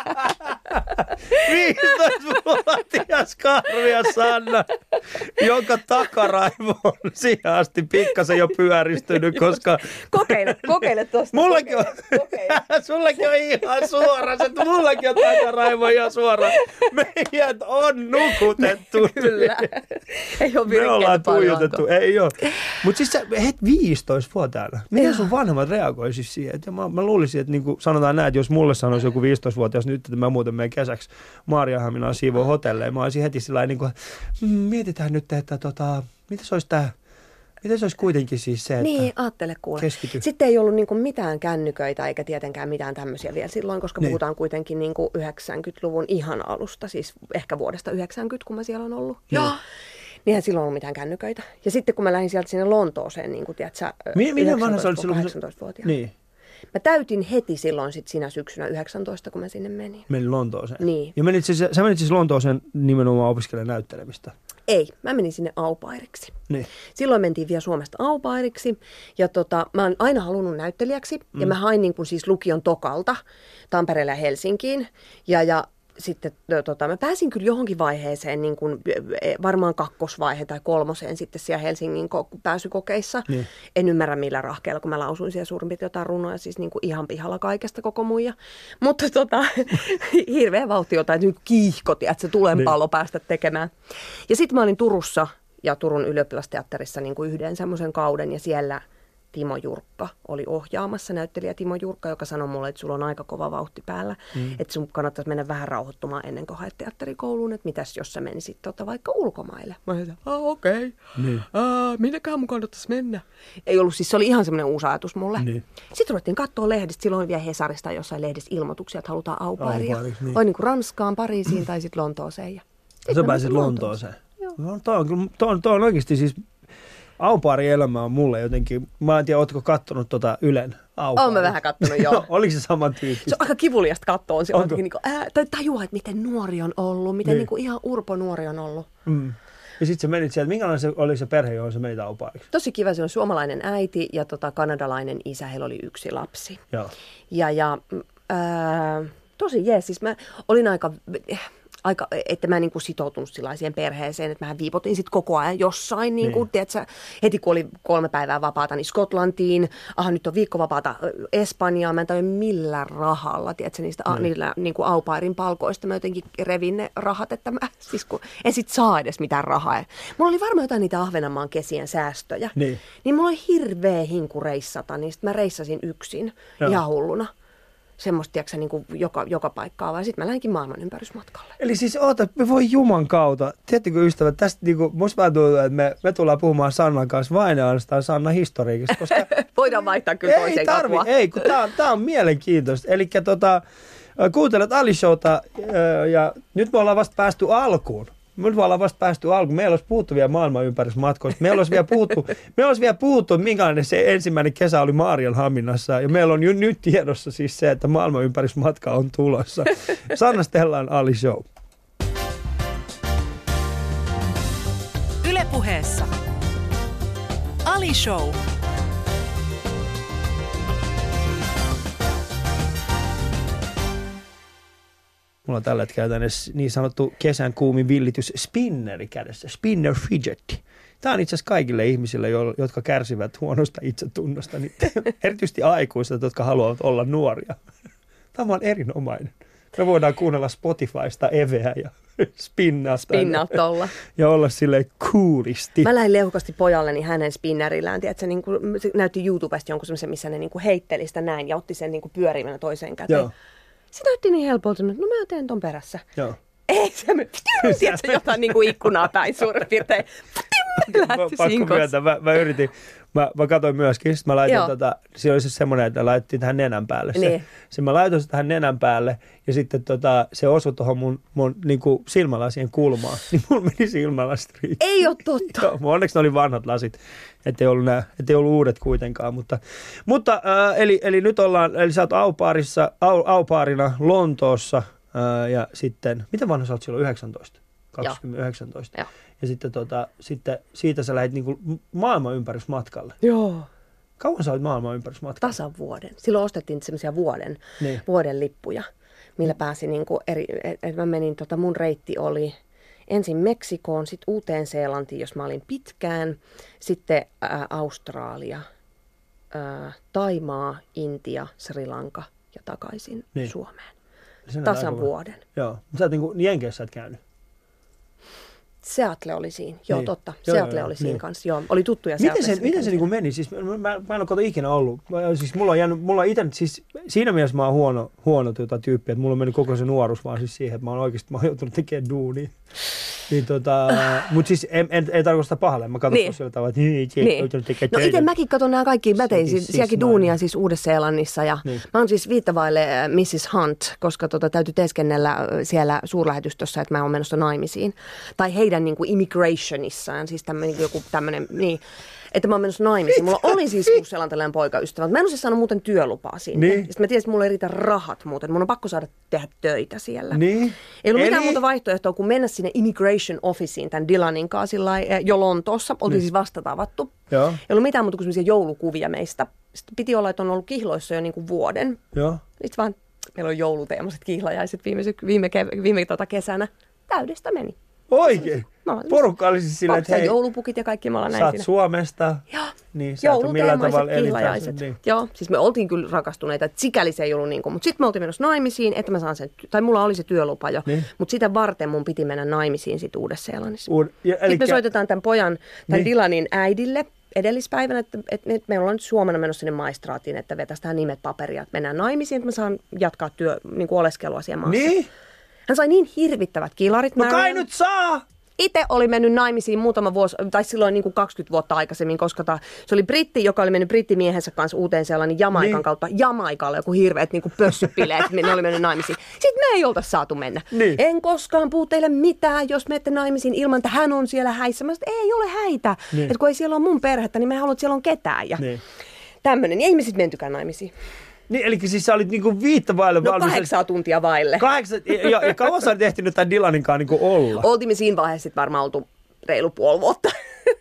15-vuotias Karvia Sanna, jonka takaraivo on siihen asti pikkasen jo pyöristynyt, koska... Kokeile tosta. Sullekin on ihan suora, mullakin on takaraivo ihan suora. Meidät on nukutettu. Kyllä. Ei ole virkeä tuijotettu. Ei ole. Mutta siis sä 15-vuotiaana. Miten sun vanhemmat reagoi siis siihen? Mä luulisin, että niin kuin sanotaan näin, että jos mulle sanoisi joku 15-vuotias nyt, että mä muuten menen kesäksi Maarianhaminaan siivoon hotelleen, mä olisin heti sillä niin kuin, mietitään nyt, että mitä se olisi tämä? Miten se olisi kuitenkin siis se, että niin, ajattele kuule. Keskity. Sitten ei ollut niinku mitään kännyköitä eikä tietenkään mitään tämmöisiä vielä silloin, koska puhutaan kuitenkin niinku 90-luvun ihan alusta, siis ehkä vuodesta 90, kun mä siellä on ollut. Joo. Niinhän silloin ollut mitään kännyköitä. Ja sitten kun mä lähdin sieltä sinne Lontooseen, niin kuin tiedätkö, 18-vuotiaana. Niin. Mä täytin heti silloin sit siinä syksynä 19, kun mä sinne menin. Menin Lontooseen. Niin. Ja sä menit siis Lontooseen nimenomaan opiskelemaan näyttelemistä? Ei, mä menin sinne aupairiksi. Niin. Silloin mentiin vielä Suomesta aupairiksi ja mä oon aina halunnut näyttelijäksi ja mä hain niin kuin siis lukion Tokalta Tampereelle ja Helsinkiin ja sitten mä pääsin kyllä johonkin vaiheeseen, niin kuin, varmaan kakkosvaihe tai kolmoseen sitten siellä Helsingin pääsykokeissa. Niin. En ymmärrä millä rahkeella, kun mä lausuin siellä suurin piirtein jotain runoja, siis niin kuin ihan pihalla kaikesta koko muija. Mutta hirveä vauhti jotain nyt kiihkoti, että se tulenpallo päästä tekemään. Ja sitten mä olin Turussa ja Turun ylioppilasteatterissa niin kuin yhden semmoisen kauden ja siellä Timo Jurkka oli ohjaamassa, näyttelijä Timo Jurkka, joka sanoi mulle, että sulla on aika kova vauhti päällä, että sun kannattaisi mennä vähän rauhoittumaan ennen kuin haet teatterikouluun, että mitäs jos sä menisit vaikka ulkomaille. Mä olin, okei. Niin. Minneköhän mun kannattaisi mennä? Ei ollut, siis se oli ihan semmoinen uusi ajatus mulle. Niin. Sitten ruvettiin katsoa lehdistä, silloin vielä Hesarista jossain lehdessä ilmoituksia, että halutaan au pairia. Niin. Oli niin kuin Ranskaan, Pariisiin tai sitten Lontooseen. Ja sä pääsit Lontooseen? Joo. No, toi on oikeasti siis... Aupaari-elämä on mulle jotenkin, mä en tiedä, ootko kattonut Ylen Aupaari? Oon mä vähän kattonut, joo. Oliko se saman tyyppistä? Se on aika kivuliasta katsoa, tai tajua, että miten nuori on ollut, miten niin kuin ihan urpo nuori on ollut. Mm. Ja sitten sä menit sieltä, minkälainen oli se perhe, johon sä menit Aupaariksi? Tosi kiva, se on suomalainen äiti ja kanadalainen isä, heillä oli 1 lapsi. Joo. Tosi jees, siis mä olin aika, että mä en niin kuin sitoutunut siihen perheeseen, että mä viipotin sitten koko ajan jossain, niin kuin, tiedätkö, heti kun oli 3 päivää vapaata, niin Skotlantiin, nyt on viikko vapaata Espanjaan, mä en tajua millä rahalla, tiedätkö, niillä niin kuin au pairin palkoista, mä jotenkin revin ne rahat, että mä siis kun en sit saa edes mitään rahaa. Mulla oli varmaan jotain niitä Ahvenanmaan kesien säästöjä, niin mulla oli hirveä hinku reissata, niin sit mä reissasin yksin ihan hulluna. Semmoista, tiedätkö, niin kuin joka paikkaa, vai sitten mä lähdinkin maailman ympärysmatkalle. Eli siis me voi Juman kautta, tiedättekö ystävät, tästä niin kuin, musta vähän tuntuu, että me tullaan puhumaan Sannan kanssa vain ainoastaan Sanna historiikista, koska... Voidaan vaihtaa kyllä toiseen kapua. Ei, kun tää on mielenkiintoista. Eli kuuntelet Ali-showta ja nyt me ollaan vasta päästy alkuun. Meillä olisi puhuttu vielä maailmanympärysmatkoista. Meillä olisi vielä puhuttu, minkälainen se ensimmäinen kesä oli Maarianhaminassa. Ja meillä on jo nyt tiedossa siis se, että maailmanympärysmatka on tulossa. Sanna Stellan Ali Show. Yle Puheessa Ali Show. Mulla on tällä hetkellä niin sanottu kesän kuumin villitys spinneri kädessä, spinner fidgetti. Tämä on itse asiassa kaikille ihmisille, jotka kärsivät huonosta itsetunnosta, niin erityisesti aikuiset, jotka haluavat olla nuoria. Tämä on erinomainen. Me voidaan kuunnella Spotifysta Eveä ja spinnauttolla. Ja olla silleen coolisti. Mä lähdin leuhkasti pojalleni hänen spinnerillään. Tiedätkö, niin kuin, se näytti YouTubesta jonkun semmoisen, missä ne niin kuin heitteli sitä näin ja otti sen niin kuin pyörimänä toiseen käteen. Joo. Se näytti niin helpolta, että no mä teen ton perässä. Joo. Ei se me, tiedätkö, jotain niin kuin ikkunaa päin suurin piirtein. Pakko myöntää, mä yritin. Mä katsoin myöskin, sitten mä laitin se oli siis semmoinen, että laitettiin tähän nenän päälle. Se mä laitoin tähän nenän päälle ja sitten se osui tuohon mun niinku silmälasien kulmaan. Niin mulla meni silmälasit rikki. Ei ole totta. Joo, onneksi ne oli vanhat lasit, ettei ollut uudet kuitenkaan. Mutta eli nyt eli sä oot aupaarina Lontoossa ja sitten, miten vanha sä oot silloin? 19? 19. Ja sitten, siitä sä lähdit niinku maailman ympärysmatkalle. Joo. Kauan sä olit maailman ympärysmatkalla? Tasan vuoden. Silloin ostettiin semmoisia vuoden lippuja, millä pääsi niinku mä menin, mun reitti oli ensin Meksikoon, sitten Uuteen-Seelantiin, jos mä olin pitkään, sitten Australia, Thaimaa, Intia, Sri Lanka ja takaisin Suomeen. Tasan vuoden. Joo, sä oot niinku Jenkeissä et käynyt? Seattle oli siinä, joo totta. Seattle oli siinä kanssa, joo. Oli tuttuja Seattlessa. Miten se niinku meni? Siis mä en ole ikinä ollut. Siis mulla on itse, siis siinä mielessä mä oon huono tyyppi, että mulla on mennyt koko se nuoruus vaan siis siihen, että mä oon joutunut tekemään duunia. Niin mutta siis ei tarkoita pahalle. Mä katson sillä tavalla, että No itse mäkin katson nämä kaikki. Mä tein sielläkin duunia siis Uudessa-Seelannissa ja mä oon siis viittavaille Mrs. Hunt, koska täytyy teeskennellä siellä suurlähetystössä, että mä oon menossa naimisiin. Tai heidän niin kuin immigrationissaan, siis joku tämmöinen, niin, että mä oon menossa naimisiin. Mulla oli siis uusseelantilainen poikaystävä, mutta mä en ole siis saanut muuten työlupaa sinne. Niin. Sitten mä tiesin, että mulla ei riitä rahat muuten. Mun on pakko saada tehdä töitä siellä. Niin. Ei ollut mitään muuta vaihtoehtoa kuin mennä sinne immigration officeen tämän Dylanin kanssa jo Lontoossa. Oltiin siis vasta tavattu. Joo. Ei ollut mitään muuta kuin sellaisia joulukuvia meistä. Sitten piti olla, että on ollut kihloissa jo niin kuin vuoden. Joo. Sitten vaan, meillä on jouluteemaiset kihlajaiset viime kesänä. Täydestä meni. Oikein? Porukka oli siis silleen, että hei, joulupukit ja kaikki me ollaan näin sä oot siinä. Suomesta. Joo. Niin, jouluteemaiset kihlajaiset. Niin. Joo, siis me oltiin kyllä rakastuneita, että sikäli se ei ollut niin kuin, mutta sitten me oltiin menossa naimisiin, että mä saan sen, tai mulla oli se työlupa jo, mutta sitä varten mun piti mennä naimisiin sitten Uudessa-Seelannissa. Sitten me soitetaan tämän pojan, tämän Dylanin äidille, edellispäivänä, että me ollaan nyt huomenna menossa sinne maistraatiin, että vetästään nimet paperia, että mennään naimisiin, että mä saan jatkaa niin kuin oleskelua siellä maassa. Niin? Hän sai niin hirvittävät kilarit. No kai nyt saa! Itse oli mennyt naimisiin muutama vuosi, tai silloin niin kuin 20 vuotta aikaisemmin, koska se oli britti, joka oli mennyt brittimiehensä kanssa Uuteen-Seelannin Jamaikan kautta. Jamaikalle joku hirveät niin kuin pössypileet, ne oli mennyt naimisiin. Sitten me ei oltaisi saatu mennä. Niin. En koskaan puhu teille mitään, jos menette naimisiin ilman, että hän on siellä häissä. Mä sanoin, että ei ole häitä. Niin. Että kun ei siellä ole mun perhettä, niin me haluan, että siellä on ketään. Ja tämmöinen. Ja ei me sitten mentykään naimisiin. Niin, eli siis sä olit niinku 5 vaille valmis. 8 tuntia vaille. 8, ja kauan sä olit ehtinyt tämän Dylaninkaan niinku olla? Oltiin me siinä vaiheessa sitten varmaan oltu reilu puoli vuotta.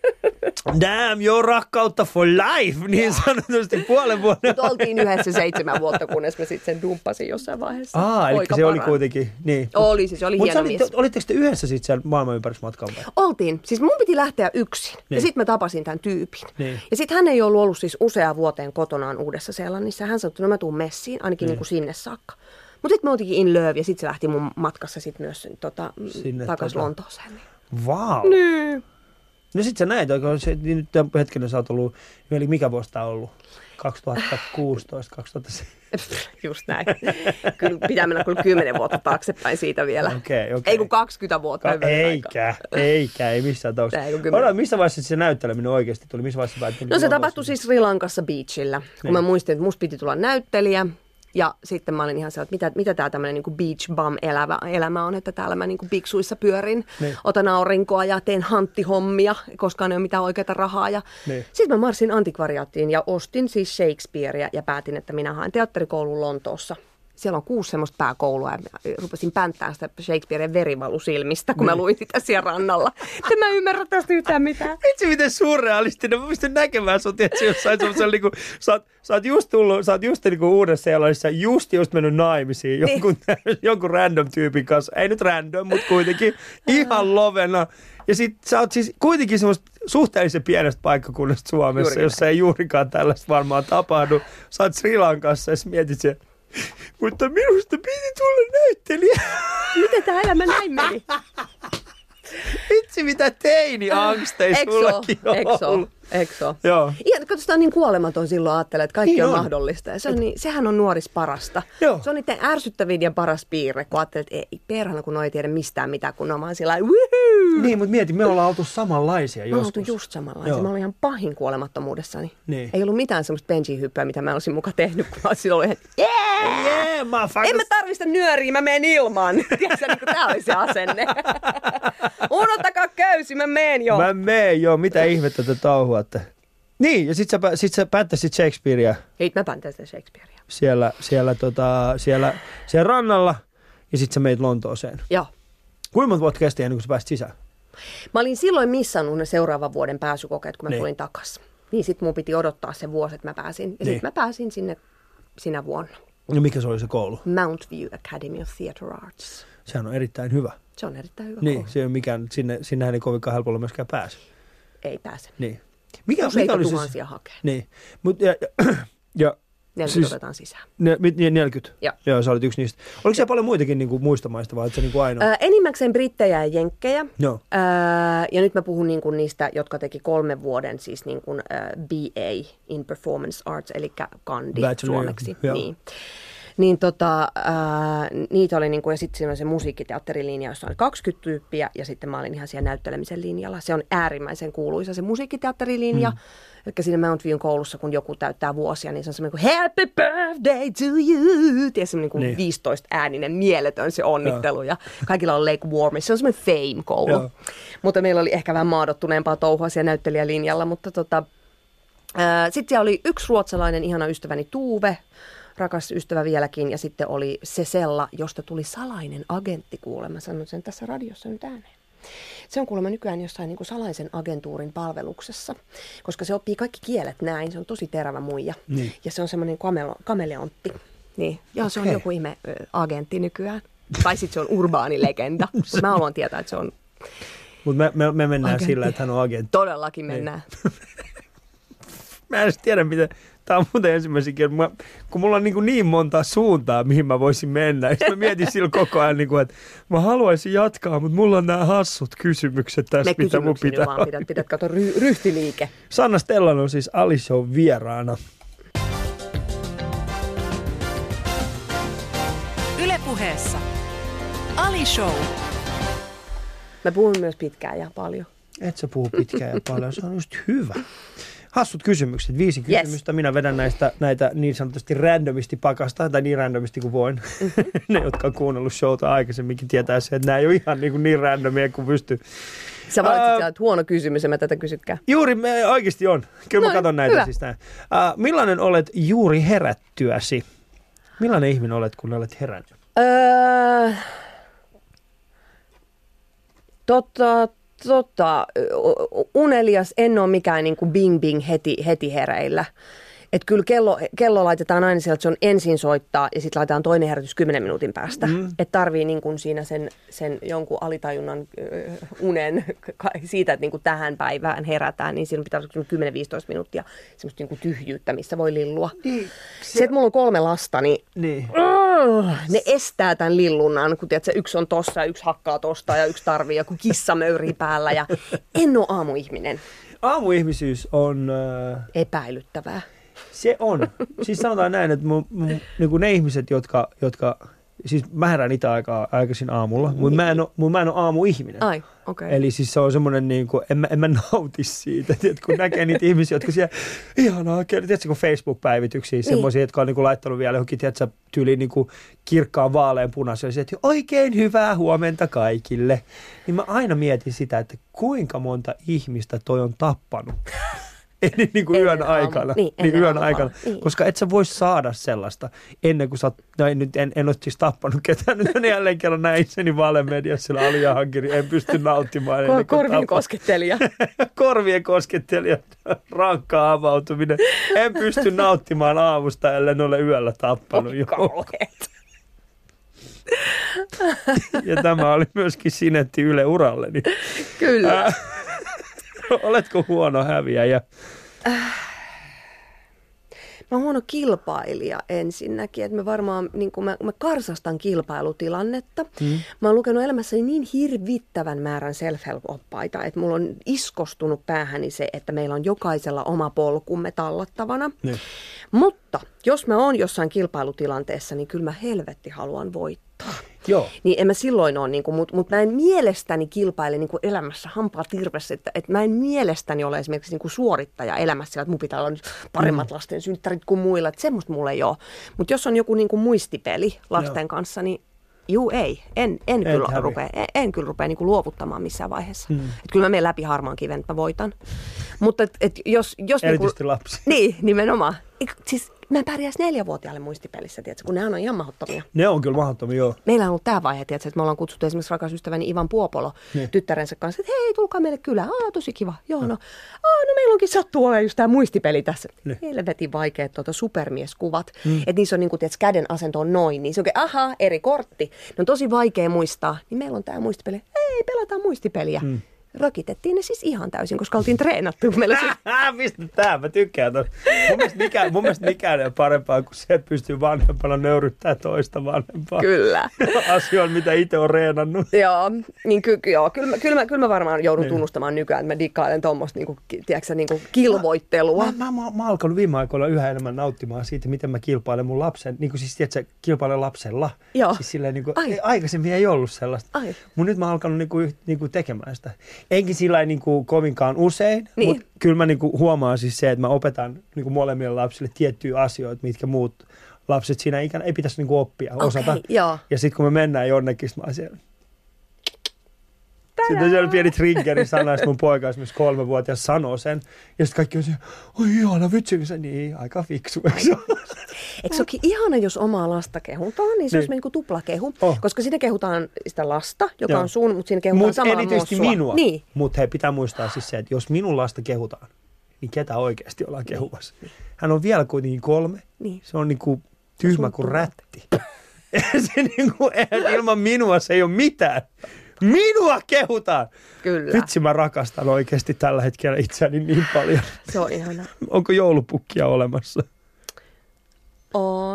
Damn, joo, rakkautta for life, niin sanotusti puolen vuoden. Mutta oltiin yhdessä 7 vuotta, kunnes mä sitten sen dumppasin jossain vaiheessa. Eli se oli kuitenkin, niin. Oli, siis se oli hieno mies. Olitteko te yhdessä sitten siellä maailman ympärysmatkaan? Oltiin. Siis mun piti lähteä yksin. Niin. Ja sitten mä tapasin tämän tyypin. Niin. Ja sitten hän ei ollut siis useaan vuoteen kotonaan Uudessa-Seelannissa. Hän sanoi, että no mä tuun messiin, ainakin niin kuin sinne saakka. Mutta sitten me oltiinkin in love ja sitten se lähti mun matkassa sitten myös takaisin Lontooseen. Vau! Niin. No sit sä näit, nyt hetkellä sä oot ollut, eli mikä vuosi tää on ollut? 2016, 2007. Just näin. Kyllä pitää mennä kyllä 10 vuotta taaksepäin siitä vielä. Okay. Ei kun 20 vuotta. Ei missään tapauksessa. Missä vaiheessa se näytteleminen oikeasti tuli? Missä vaiheessa päättynyt? No se tapahtui siis Sri Lankassa beachillä, kun mä muistin, että musta piti tulla näyttelijä. Ja sitten mä olin ihan sellainen, että mitä tää tämmöinen niinku beach bum elämä on, että täällä mä niinku biksuissa pyörin, otan aurinkoa ja teen hanttihommia, koska ne ei ole mitään oikeaa rahaa. Ja sitten mä marssin antikvariaattiin ja ostin siis Shakespearea ja päätin, että minä haen teatterikouluun Lontoossa. Siellä on 6 semmoista pääkoulua ja rupesin pänttää sitä Shakespearen verivalusilmistä, kun mä luin sitä siellä rannalla. En mä ymmärrä tästä yhtään mitään. Itse miten surrealistinen. Mä pystyn näkemään sut jossain semmoisella, niinku, sä oot just niinku Uudessa-Seelannissa, just mennyt naimisiin jonkun random tyypin kanssa. Ei nyt random, mutta kuitenkin ihan lovena. Ja sit sä oot siis kuitenkin semmoista suhteellisen pienestä paikkakunnasta Suomessa, jossa ei juurikaan tällaista varmaan tapahdu. Sä oot Sri Lankassa ja sä mietit se. Mutta minusta piti tulla näyttelijä. Miten tämä elämä näin meni? Vitsi, mitä teini-angsteja sullakin on ollut. Eikö Joo. Ihan, kato, sitä on niin kuolematon silloin ajattelee, että kaikki on mahdollista. Ja sehän on nuoris parasta. Joo. Se on niiden ärsyttävin ja paras piirre, kun ajattelee, että ei perhana, kun ei tiedä mistään mitään, kun on vaan sillä woohoo. Niin, mutta mieti, me ollaan oltu samanlaisia joskus. Me oltu just samanlaisia. Joo. Mä olin ihan pahin kuolemattomuudessani. Niin. Ei ollut mitään semmoista benji-hyppyä, mitä mä olisin muka tehnyt, kun mä olisin ollut ihan, en mä tarvista nyöriä, mä menen ilman. Tiedätkö, niin kuin tää oli se asenne. Unohtakaa köysi, mä menen jo. Mä menen jo, mitä ihmettä te touhuatte. Niin, ja sit sä päättäisit Shakespearea. Ei, mä päättäisin Shakespearea. Siellä rannalla, ja sit sä meit Lontooseen. Joo. Kuinka monta vuotta kesti ennen kuin sä pääsit sisään? Mä olin silloin missannut ne seuraavan vuoden pääsykokeet, kun mä tulin takas. Niin sit mun piti odottaa se vuosi, että mä pääsin. Ja sit mä pääsin sinä vuonna. Ja mikä se oli se koulu? Mount View Academy of Theatre Arts. Sehän on erittäin hyvä. Se on erittäin hyvä niin, koulu. Se ei ole mikään, sinnehän ei kovinkaan helpolla myöskään pääse. Ei pääse. Niin. Useita oli tuhansia hakee. Niin. Ja 40 otetaan sisään. 40? Joo, sä olit yksi niistä. Oliko siellä paljon muitakin niin kuin muista maista, vai se niin kuin ainoa? Enimmäkseen brittejä ja jenkkejä. Joo. Ja nyt mä puhun niin kuin niistä, jotka teki 3 vuoden siis niin kuin, BA in Performance Arts, eli kandi suomeksi. Niin. Niin niitä oli niin kuin, ja sitten siinä oli se musiikkiteatterilinja, jossa oli 20 tyyppiä, ja sitten mä olin ihan siellä näyttelemisen linjalla. Se on äärimmäisen kuuluisa se musiikkiteatterilinja. Eli siinä Mount Viewn koulussa, kun joku täyttää vuosia, niin se on semmoinen kuin Happy Birthday to you! Ja semmoinen kuin 15-ääninen, mieletön se onnittelu. Ja kaikilla on Lake Warming. Se on semmoinen fame-koulu. Joo. Mutta meillä oli ehkä vähän maadottuneempaa touhua siellä näyttelijälinjalla. Mutta sitten siellä oli yksi ruotsalainen ihana ystäväni Tuve, rakas ystävä vieläkin, ja sitten oli Sesella, josta tuli salainen agentti kuulemma. Sanon sen tässä radiossa nyt ääneen. Se on kuulemma nykyään jossain niin kuin salaisen agentuurin palveluksessa, koska se oppii kaikki kielet näin. Se on tosi terävä muija. Niin. Ja se on semmoinen kameleontti. Niin. Ja se on joku ihme agentti nykyään. Tai sitten se on urbaani legenda. Mä haluan tietää, että se on Mutta me mennään agentti. Sillä, että hän on agentti. Todellakin mennään. Mä en tiedä, Tämä on muuten ensimmäisen kerran, kun mulla on niin monta suuntaa, mihin mä voisin mennä. Ja mä mietin sillä koko ajan, että mä haluaisin jatkaa, mutta mulla on nämä hassut kysymykset tässä, mitä mun pitää. Pidät kato ryhtiliike. Sanna Stellan on siis Ali Show vieraana. Yle Puheessa Ali Show. Mä puhun myös pitkään ja paljon. Et sä puhu pitkään ja paljon, se on just hyvä. Hassut kysymykset, 5 kysymystä. Minä vedän näitä niin sanotusti randomisti pakasta, tai niin randomisti kuin voin. Ne, jotka on kuunnellut showta aikaisemminkin, tietää se, että nämä ei ole ihan niin randomia kuin pystyy. Sä valitsit että huono kysymys, en mä tätä kysykään. Juuri, oikeasti on. Kyllä mä katson näitä hyvä. Siis näin. Millainen olet juuri herättyäsi? Millainen ihminen olet, kun olet herännyt? Unelias, en ole mikään niin kuin bing bing heti hereillä. Että kyllä kello laitetaan aina sieltä, että se on ensin soittaa ja sitten laitetaan toinen herätys 10 minuutin päästä. Että tarvii niin kuin siinä sen jonkun alitajunnan unen siitä, että niin kuin tähän päivään herätään, niin siinä pitää olla 10-15 minuuttia semmoista niin kuin tyhjyyttä, missä voi lillua. Niin, se, että mulla on 3 lasta, niin ne estää tämän lillunnan, kun tiedät, yksi on tossa ja yksi hakkaa tosta ja yksi tarvii joku kissa möyrii päällä ja en ole aamuihminen. Aamuihmisyys on epäilyttävää. Se on. Siis sanotaan näin, että niin ne ihmiset, jotka siis mä herään itse aikaisin aamulla, mutta mä en ole aamuihminen. Ai, okei. Eli siis se on semmoinen, niin kuin, en mä nauti siitä, että kun näkee niitä ihmisiä, jotka siellä, ihanaa, tiedätkö, kun Facebook-päivityksiä, semmoisia, jotka on niin kuin laittanut vielä johonkin, tiedätkö, tyyliin niin kuin kirkkaan vaaleanpunaisia, että oikein hyvää huomenta kaikille. Niin mä aina mietin sitä, että kuinka monta ihmistä toi on tappanut. Eli niin kuin yön aikana. Niin yön aikana. Niin. Koska et sä voi saada sellaista ennen kuin sä nyt en ole siis tappanut ketään. Nyt on jälleen kerran näin itseni valemediassa sillä aliahankiri. En pysty nauttimaan. Korvien koskettelija. Korvien koskettelija. Rankka avautuminen. En pysty nauttimaan aamusta, ellen ole yöllä tappanut. Ja tämä oli myöskin sinetti Yle uralleni. Kyllä. Oletko huono häviäjä? Mä oon huono kilpailija ensinnäkin, että mä varmaan niin mä karsastan kilpailutilannetta. Mä oon lukenut elämässäni niin hirvittävän määrän self-help-oppaita, että mulla on iskostunut päähäni se, että meillä on jokaisella oma polkumme tallattavana. Mutta jos mä oon jossain kilpailutilanteessa, niin kyllä mä helvetti haluan voittaa. Joo. Niin en mä silloin ole, niin mutta mä en mielestäni kilpaile niin elämässä hampaa tirvessä, että mä en mielestäni ole esimerkiksi niin suorittaja elämässä, että mun pitää olla nyt paremmat lasten synttärit kuin muilla, että semmoista mulla ei ole. Mutta jos on joku niin muistipeli lasten kanssa, niin en kyllä rupea niin luovuttamaan missään vaiheessa. Että kyllä mä menen läpi harmaan kiven, että mä voitan. Mutta jos erityisesti lapsi. Niin, nimenomaan. Siis mä en pärjäisi 4-vuotiaalle muistipelissä, tiedätkö, kun ne on ihan mahdottomia. Ne on kyllä mahdottomia, joo. Meillä on ollut tämä vaihe, tiedätkö, että me ollaan kutsuttu esimerkiksi rakas ystäväni Ivan Puopolo tyttärensä kanssa, että hei, tulkaa meille kylään. Tosi kiva. Joo, no meillä onkin sattuu olemaan just tämä muistipeli tässä. Helvetin vaikeat supermieskuvat. Että niissä on niin kuin, tiedätkö, käden asento on noin, niin se on eri kortti. Ne on tosi vaikea muistaa. Niin meillä on tämä muistipeli. Ei, pelataan muistipeliä. Rakitettiin ne siis ihan täysin, koska oltiin treenattu. Mistä tää? Mä tykkään tuossa. Mun mielestä mikään ei ole parempaa kuin se, että pystyy vanhempana nöyryttämään toista vanhempaa. Kyllä. Asioon, mitä itse on reenannut. Joo, niin kyllä mä varmaan joudun tunnustamaan nykyään, että mä dikkailen tuommoista kilvoittelua. Mä oon alkanut viime aikoina yhä enemmän nauttimaan siitä, miten mä kilpailen mun lapsen. Niin kuin siis, tiedätkö, kilpailen lapsella. Joo. Siis silleen, niin kuin, aikaisemmin ei ollut sellaista. Mutta nyt mä oon alkanut niin kuin tekemään sitä. Enkin sillä niin kuin kovinkaan usein, mutta kyllä mä niin kuin huomaan siis se, että mä opetan niin kuin molemmille lapsille tiettyjä asioita, mitkä muut lapset siinä ikään ei pitäisi niin kuin oppia, osata. Ja sitten kun me mennään jonnekin, mä oon siellä. Sitten siellä pieni triggeri sana, että mun poika esimerkiksi 3-vuotias sanoo sen. Ja sitten kaikki on se, oi ihana vitsi, niin aika fiksu. Eikö se olekin ihana, jos omaa lasta kehutaan, niin se olisi niin kuin tuplakehu. Koska siinä kehutaan sitä lasta, joka on sun, mutta siinä kehutaan samaa erityisesti sua. Minua. Niin. Mutta pitää muistaa siis se, että jos minun lasta kehutaan, niin ketä oikeasti ollaan kehuvassa. Hän on vielä kuitenkin 3. Se on niin kuin tyhmä kuin rätti. Se niin kuin, ilman minua se ei ole mitään. Minua kehutaan! Kyllä. Vitsi, mä rakastan oikeasti tällä hetkellä itseäni niin paljon. Se on ihanaa. Onko joulupukkia olemassa?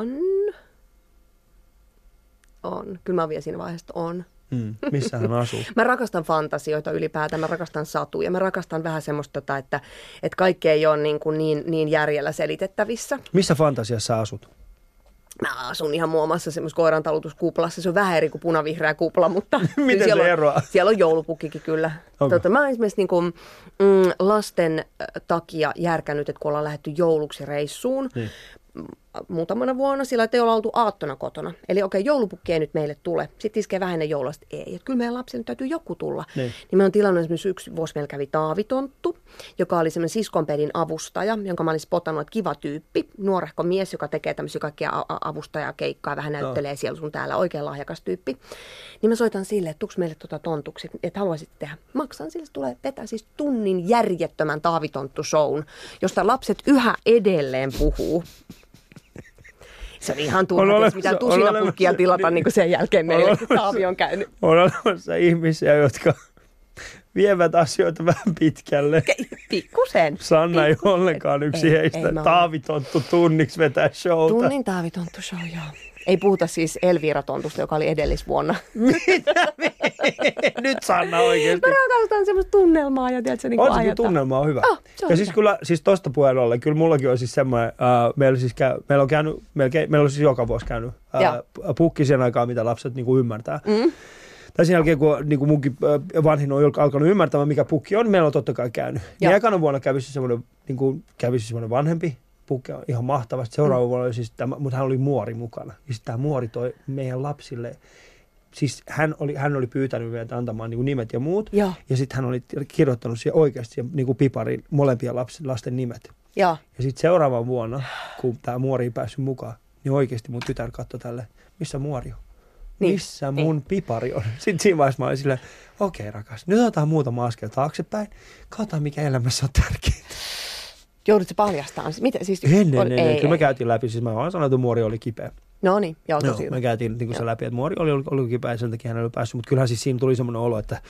On. Kyllä mä vielä siinä vaiheessa on. Missä hän asuu? Mä rakastan fantasioita ylipäätään, mä rakastan satuja, mä rakastan vähän semmoista, että kaikki ei ole niin järjellä selitettävissä. Missä fantasiassa asut? Mä asun ihan muun muassa semmoisessa koirantalutuskuplassa. Se on vähän eri kuin punavihreä kupla, mutta miten se eroaa? Siellä on joulupukkikin kyllä. Mä oon esimerkiksi lasten takia järkännyt, että kun ollaan lähdetty jouluksi reissuun, muutamana vuonna sillä, että ei olla oltu aattona kotona. Eli joulupukki ei nyt meille tule. Sitten iskee vähän ennen joulua, ei. Että kyllä meidän lapsille täytyy joku tulla. Niin mä oon tilannut esimerkiksi yksi vuosi meillä kävi Taavitonttu, joka oli semmoinen siskonpedin avustaja, jonka mä olin spotannut, että kiva tyyppi. Nuorehko mies, joka tekee tämmöisiä kaikkia avustajakeikkaa, vähän näyttelee siellä sun täällä, oikein lahjakas tyyppi. Niin mä soitan sille, että tuks meille tontuksi, että haluaisit tehdä. Maksan sille, tulee vetää siis tunnin järjettömän Taavitonttu-shown, josta lapset yhä edelleen puhuu. Se on ihan turha, että mitään tusinapukkia tilata niin kuin sen jälkeen meille, kun Taavi on käynyt. On olemassa ihmisiä, jotka vievät asioita vähän pitkälle. Pikkusen. Sanna ei ollenkaan yksi heistä. Taavitonttu tunniksi vetää showta. Tunnin Taavitonttu show, joo. Ei puhuta siis Elvira-tontusta, joka oli edellisvuonna. Mitä? Nyt Sanna oikeasti. Mä rakastan semmoista tunnelmaa ja tiedätkö, niin on se tunnelma on hyvä. Ja siis kyllä, siis tosta puheen ollen, kyllä mullakin on siis semmoinen, meillä on siis joka vuosi käynyt pukki sen aikaa, mitä lapset niin kuin ymmärtää. Tai sen jälkeen, kun niin kuin munkin vanhin on alkanut ymmärtämään, mikä pukki on, meillä on totta kai käynyt. Niin ekana vuonna kävi semmoinen vanhempi pukki, ihan mahtavasti. Seuraava vuonna oli siis mutta hän oli muori mukana. Ja sitten tämä muori toi meidän lapsille, siis hän oli pyytänyt meitä antamaan niin kuin nimet ja muut. Ja sitten hän oli kirjoittanut siihen oikeasti niin kuin piparin molempien lasten nimet. Ja sitten seuraavan vuonna, kun tämä muori ei päässyt mukaan, niin oikeasti mun tytär katsoi tälle, missä muori on? Missä mun pipari on? Sitten siinä vaiheessa mä olin silleen, okei, rakas, nyt otetaan muutama askel taaksepäin. Katsotaan, mikä elämässä on tärkeintä. Joudutko paljastamaan? Mitä? Siis, Kyllä me käytiin läpi. Siis mä vaan sanoin, että muori oli kipeä. No niin, joo, tosi hyvä. Me käytiin niin se läpi, että muori oli kipeä ja sen takia hän ei ollut päässyt. Mutta kyllähän siis siinä tuli semmoinen olo, että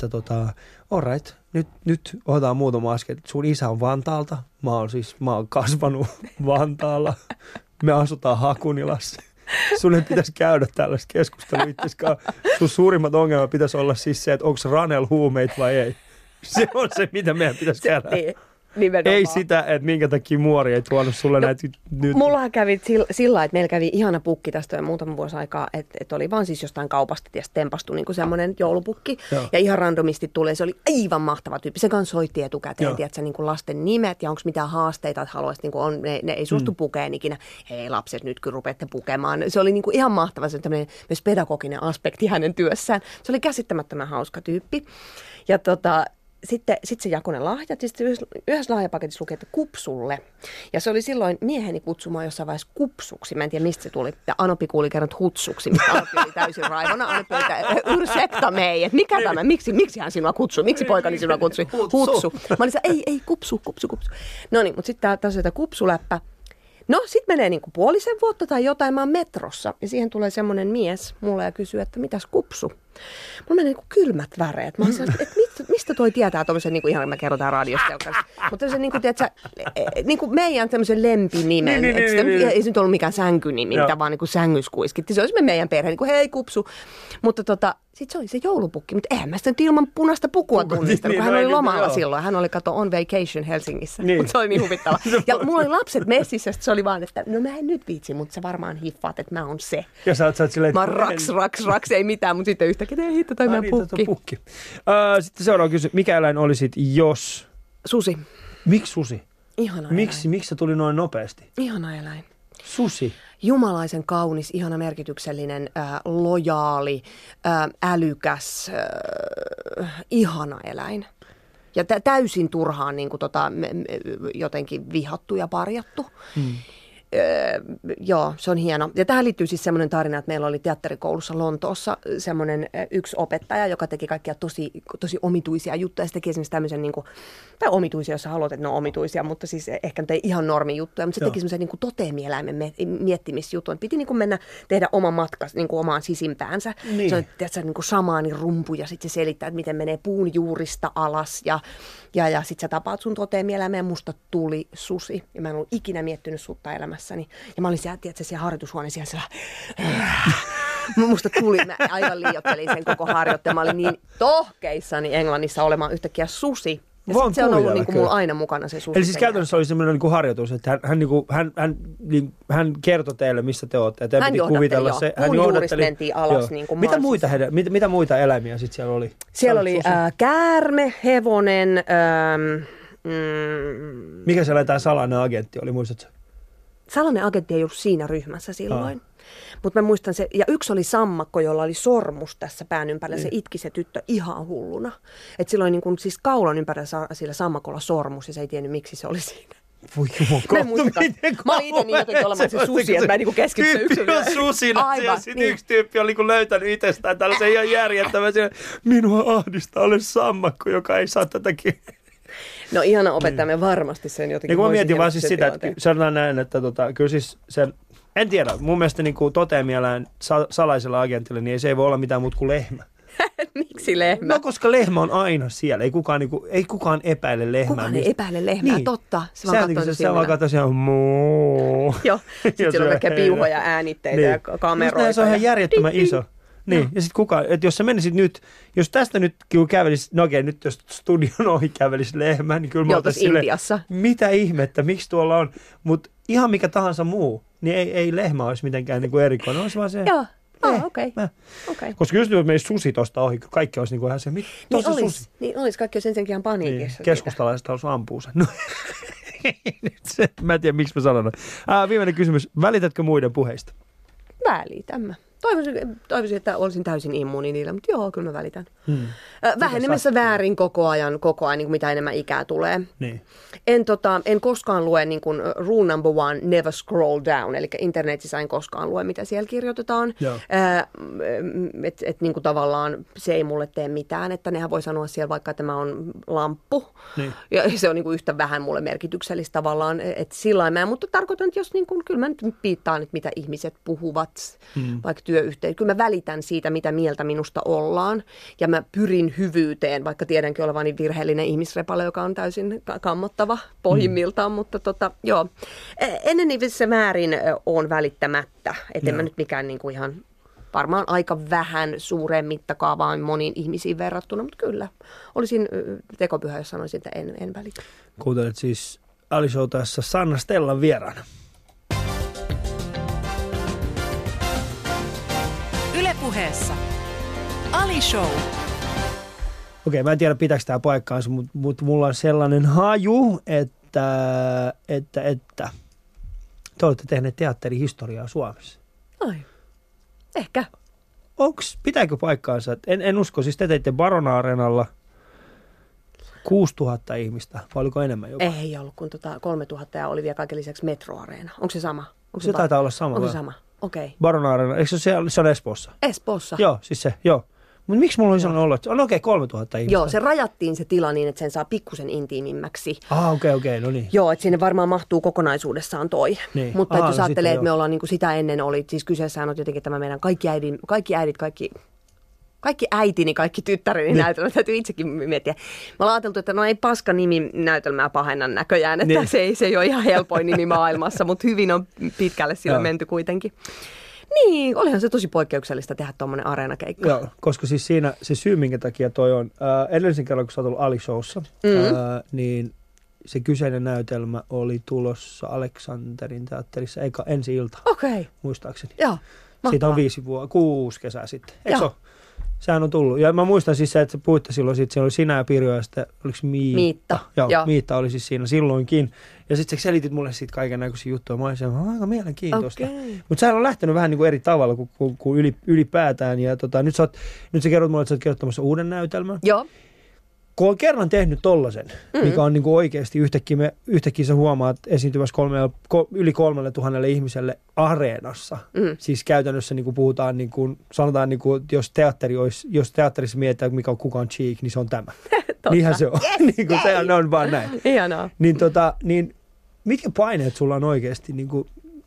all right, nyt otetaan muutama askel. Sun isä on Vantaalta. Mä oon kasvanut Vantaalla. Me asutaan Hakunilassa. Sun ei pitäisi käydä tällaista keskustelua itseskaan. Sun suurimmat ongelmat pitäisi olla siis se, että onko Ranel huumeita vai ei. Se on se, mitä meidän pitäisi käydä. Nimenomaan. Ei sitä, että minkä takia muori ei tuonut sulle näitä nyt. Mullahan kävi sillä, että meillä kävi ihana pukki tästä jo muutama vuosi aikaa, että oli vaan siis jostain kaupasta ja tempastu niin kuin semmoinen joulupukki. Joo. Ja ihan randomisti tulee, se oli aivan mahtava tyyppi. Se kanssa soitti etukäteen, tiedätkö, niin kuin lasten nimet ja onko mitään haasteita, että haluaisit, niin kuin ne ei suostu pukeen ikinä. Hei lapset, nyt kun rupeatte pukemaan. Se oli niin kuin ihan mahtava, se tämmöinen myös pedagoginen aspekti hänen työssään. Se oli käsittämättömän hauska tyyppi. Ja Sitten se jakoi ne lahjat, ja sitten yhdessä lahjapaketissa luki, että kupsulle. Ja se oli silloin mieheni kutsumaan jossain vaiheessa kupsuksi. Mä en tiedä, mistä se tuli. Ja Anopi kuuli kerran hutsuksi, mistä Anopi oli täysin raivona. Anopi oli, että ursäkta mei, että mikä tämä, miksi hän sinua kutsui, miksi poikani sinua kutsui? Hutsu. Mä olin se, ei, kupsu. No niin, mutta sitten tässä on tämä kupsuläppä. No, sitten menee niin kuin puolisen vuotta tai jotain, mä oon metrossa. Ja siihen tulee semmoinen mies mulle ja kysyy, että mitäs kupsu? Mulla menee niin kuin kylmät väreet. Mä oon siellä, että mistä toi tietää tuommoisen, niin kuin ihan mä kerrotaan radiosta. Mutta tämmöisen, niin kuin, tiedätkö, niin kuin meidän tämmöisen lempinimen. Ei se nyt ollut mikään sänkynimi, mitä vaan niin kuin sängyskuiskitti. Se olisi meidän perhe, niin kuin hei kupsu. Mutta sitten se oli se joulupukki, mutta eihän mä sitä nyt ilman punaista pukua tunnista, kun hän oli lomalla silloin. Hän oli on vacation Helsingissä, mutta se oli niin huvittava. Ja mulla oli lapset messissä, se oli vaan, että no mä en nyt viitsi, mutta sä varmaan hiffaat, että mä oon se. Ja sä oot silleen, mä oon raks, ei mitään, mutta sitten yhtäkkiä ei hitto toi meidän pukki. Sitten seuraava kysymys, mikä eläin olisit, jos... Susi. Miksi susi? Ihana Miksi se tuli noin nopeasti? Ihana eläin. Susi. Jumalaisen kaunis, ihana merkityksellinen, lojaali, älykäs, ihana eläin. Ja täysin turhaan niin kuin jotenkin vihattu ja parjattu. Joo, se on hieno. Ja tähän liittyy siis semmoinen tarina, että meillä oli teatterikoulussa Lontoossa semmoinen yksi opettaja, joka teki kaikkia tosi omituisia juttuja. Se teki esimerkiksi tämmöisen, niin kuin, tai omituisia, jos sä haluat, että ne on omituisia, mutta siis ehkä nyt ei ihan normijuttuja. Mutta se teki semmoisen niin kuin toteemieläimen miettimisjutun. Että piti niin kuin tehdä oma matka niin kuin omaan sisimpäänsä. Niin. Se on niin kuin shamaani rumpu ja sitten se selittää, että miten menee puun juurista alas. Ja sitten sä tapaat sun toteemieläimen ja musta tuli susi. Ja mä en ollut ikinä miettinyt sutta elämässä. tekemässäni. Ja mä olin siellä harjoitushuoneessa siellä musta tuli, mä aivan liioittelin sen koko harjoitteen. Mä olin niin tohkeissani Englannissa olemaan yhtäkkiä susi. Ja sit se on ollut niinku mulla aina mukana se susi. Eli siis käytännössä oli semmoinen niinku harjoitus, että hän kertoi teille, missä te olette. Hän johdatteli jo. Mun juurista mentiin alas. Niin kuin mitä muita eläimiä sitten siellä oli? Siellä oli käärme, hevonen. Mikä sellainen tämä salainen agentti oli, muistatko? Salainen agentti ei ollut siinä ryhmässä silloin. Mutta mä muistan se, ja yksi oli sammakko, jolla oli sormus tässä pään ympärillä. Se itki se tyttö ihan hulluna. Että silloin niin kun, siis kaulan ympärillä sillä sammakolla sormus, ja se ei tiennyt, miksi se oli siinä. Voi jumakauta. Mä olin itse niin jotenkin olemaan se susi, että mä en niin keskity se yksilöön. Tyyppi on susina, ja sitten yksi tyyppi on niin löytänyt itsestään tällaisen ihan järjettävän. Minua ahdistaa, olen sammakko, joka ei saa tätäkin. No ihana opettajamme varmasti sen jotenkin. Niin mä mietin vaan siis sitä, että sanotaan näin, että kyllä siis sen, en tiedä, mun mielestä niin toteamielään salaisella agentilla, niin se ei voi olla mitään muuta kuin lehmä. Miksi lehmä? No koska lehmä on aina siellä, ei kukaan epäile lehmää. Kukaan ei epäile lehmää, niin. Totta. Se vaan katsoo siellä moo. Joo, sitten siellä on kaikkea piuhoja, äänitteitä ja kameroita. Se on ihan järjettömän iso. Niin, no. Ja sitten että jos sä menisit nyt, jos tästä nyt kävelisi, no okei, nyt jos studion ohi kävelisi lehmä, niin kyllä mä ottaisin Intiassa. Mitä ihmettä, miksi tuolla on, mutta ihan mikä tahansa muu, niin ei lehmä olisi mitenkään niin kuin erikoinen, olisi vaan se. Joo, okei. Koska jos nyt menisi susi tuosta ohi, kaikki olisi niin kuin ihan se, tuossa susi. Niin olisi, kaikki olisi ensinnäkin ihan paniikissa. Niin, keskustalaiset haluaisi ampua sen. No. Mä en tiedä, miksi mä sanon. Viimeinen kysymys, välitätkö muiden puheista? Välitän mä. Toivoisin, että olisin täysin immuuni niillä, mutta joo, kyllä mä välitän. Vähenemässä väärin koko ajan niin kuin mitä enemmän ikää tulee. Niin. En koskaan lue niin kuin rule number 1, never scroll down, eli internetissä en koskaan lue, mitä siellä kirjoitetaan. Niin kuin tavallaan se ei mulle tee mitään, että nehän voi sanoa siellä vaikka, että tämä on lamppu. Niin. Ja se on niin kuin yhtä vähän mulle merkityksellistä tavallaan, että sillä mä, mutta tarkoitan, että jos niin kuin, kyllä mä nyt piittaan, että mitä ihmiset puhuvat, vaikka työyhteisössä. Kyllä mä välitän siitä, mitä mieltä minusta ollaan, ja mä pyrin hyvyyteen, vaikka tiedänkin olevani virheellinen ihmisrepale, joka on täysin kammottava pohjimmiltaan, mutta joo. Enenevissä määrin on välittämättä, että en mä nyt mikään niin kuin ihan varmaan aika vähän suureen mittakaavaan moniin ihmisiin verrattuna, mutta kyllä olisin tekopyhä, jos sanoisin, että en välitä. Kuuntelet siis Ali Show tässä Sanna Stellan vieraana. Yle Puheessa Ali Show. Okei, mä en tiedä pitääkö tämä paikkaansa, mutta mulla on sellainen haju, että te olette tehneet teatterihistoriaa Suomessa. Ai, ehkä. Pitääkö paikkaansa? En usko, siis te teitte Barona-areenalla 6000 ihmistä, vai oliko enemmän jopa? Ei ollut, kun 3000 ja oli vielä kaiken lisäksi Metro-areena. Onko se sama? Se taitaa olla sama. Onko se sama? Okei. Barona-areena, eikö se on Espoossa? Espoossa. Joo, siis se, joo. Mutta miksi mulla oli sellainen ollut, että on 3000 ihmistä? Joo, se rajattiin se tila niin, että sen saa pikkusen intiimimmäksi. Okei, no niin. Joo, että sinne varmaan mahtuu kokonaisuudessaan toi. Niin. Mutta jos ajattelee, että me ollaan niin kuin sitä ennen oli, siis kyseessään on jotenkin tämä meidän kaikki äitini, kaikki tyttäreni näytelmät, täytyy itsekin miettiä. Mä ollaan ajateltu, että no ei paska nimi näytelmää pahennan näköjään, että se ei ole ihan helpoin nimi maailmassa, mutta hyvin on pitkälle sillä menty kuitenkin. Niin, olihan se tosi poikkeuksellista tehdä tuommoinen areenakeikka. Joo, koska siis siinä se syy, minkä takia toi on, edellisen kerran kun sä oot ollut Ali Showssa, niin se kyseinen näytelmä oli tulossa Aleksanterin teatterissa ensi ilta. Okei. Muistaakseni. Joo. Siitä on 6 kesää sitten. Eikö se Sehän on tullut. Ja mä muistan siis se, että sä puhuitte silloin, siellä oli sinä ja Pirjo ja sitten oliko Miitta? Joo, Miitta oli siis siinä silloinkin. Ja sitten sä selitit mulle siitä kaiken näköisiä juttuja. Mä olisin, aika mielenkiintoista. Okay. Mutta sehän on lähtenyt vähän niin kuin eri tavalla kuin ylipäätään. Ja nyt sä kerrot mulle, että sä oot kirjoittamassa uuden näytelmän. Joo. Kun on kerran tehnyt tollasen, mikä on niin kuin oikeasti yhtäkkiä sä huomaat esiintymässä yli 3000 ihmiselle areenassa. Siis käytännössä niin kuin puhutaan, niin kuin, sanotaan, niin kuin, jos teatterissa mietitään, mikä on kukaan cheek, niin se on tämä. Niinhän se on. Yes, niin kuin, se on vaan näin. Ihanaa. Niin mitkä paineet sulla on oikeasti? Niin kuin,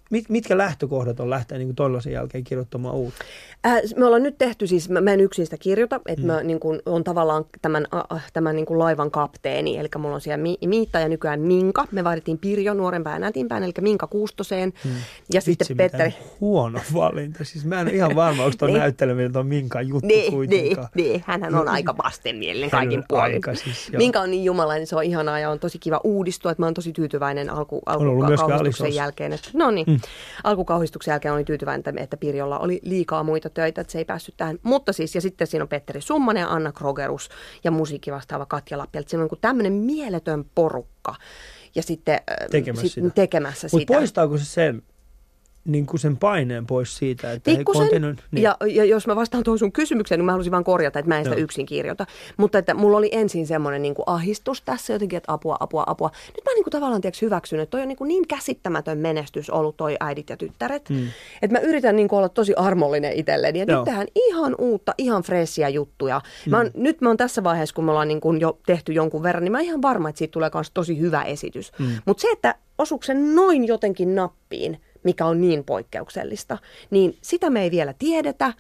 mitkä lähtökohdat on lähteä niin tollaisen jälkeen kirjoittamaan uutta? Me ollaan nyt tehty, siis mä en yksin sitä kirjoita, että mä niin kuin, on tavallaan tämän niin kuin laivan kapteeni, eli mulla on siellä Miitta ja nykyään Minka. Me vaihdettiin Pirjo nuorempään ja nätimpään, eli Minka Kuustoseen. Ja sitten Petteri. Huono valinta. Siis mä en ole ihan varma, onko tuo näytteleminen tuon Minkan juttu kuitenkaan. Niin, hänhän on aika vastenmielinen kaikin puolin. Siis, Minka on niin jumalainen, se on ihanaa ja on tosi kiva uudistua, että mä oon tosi tyytyväinen alkukauhistuksen jälkeen. Alkukauhistuksen jälkeen olin tyytyväinen, että Pirjolla oli liikaa muita töitä, että se ei päässyt tähän. Mutta siis, ja sitten siinä on Petteri Summanen ja Anna Krogerus ja musiikki vastaava Katja Lappi. Siinä on niin tämmöinen mieletön porukka ja sitten tekemässä sitä. Mutta poistaako se sen? Niin kuin sen paineen pois siitä, että niin. Ja jos mä vastaan tuohon sun kysymykseen, niin mä halusin vaan korjata, että mä en sitä yksin kirjoita. Mutta että mulla oli ensin semmoinen niin kuin ahdistus tässä jotenkin, että apua. Nyt mä niin kuin tavallaan hyväksyn, että toi on niin käsittämätön menestys ollut toi Äidit ja tyttäret. Että mä yritän niin kuin olla tosi armollinen itselleni. Ja nyt tehdään ihan uutta, ihan freesiä juttuja. Nyt mä oon tässä vaiheessa, kun me ollaan niin kuin jo tehty jonkun verran, niin mä oon ihan varma, että siitä tulee myös tosi hyvä esitys. Mutta se, että osuuko se noin jotenkin nappiin, mikä on niin poikkeuksellista, niin sitä me ei vielä tiedetä,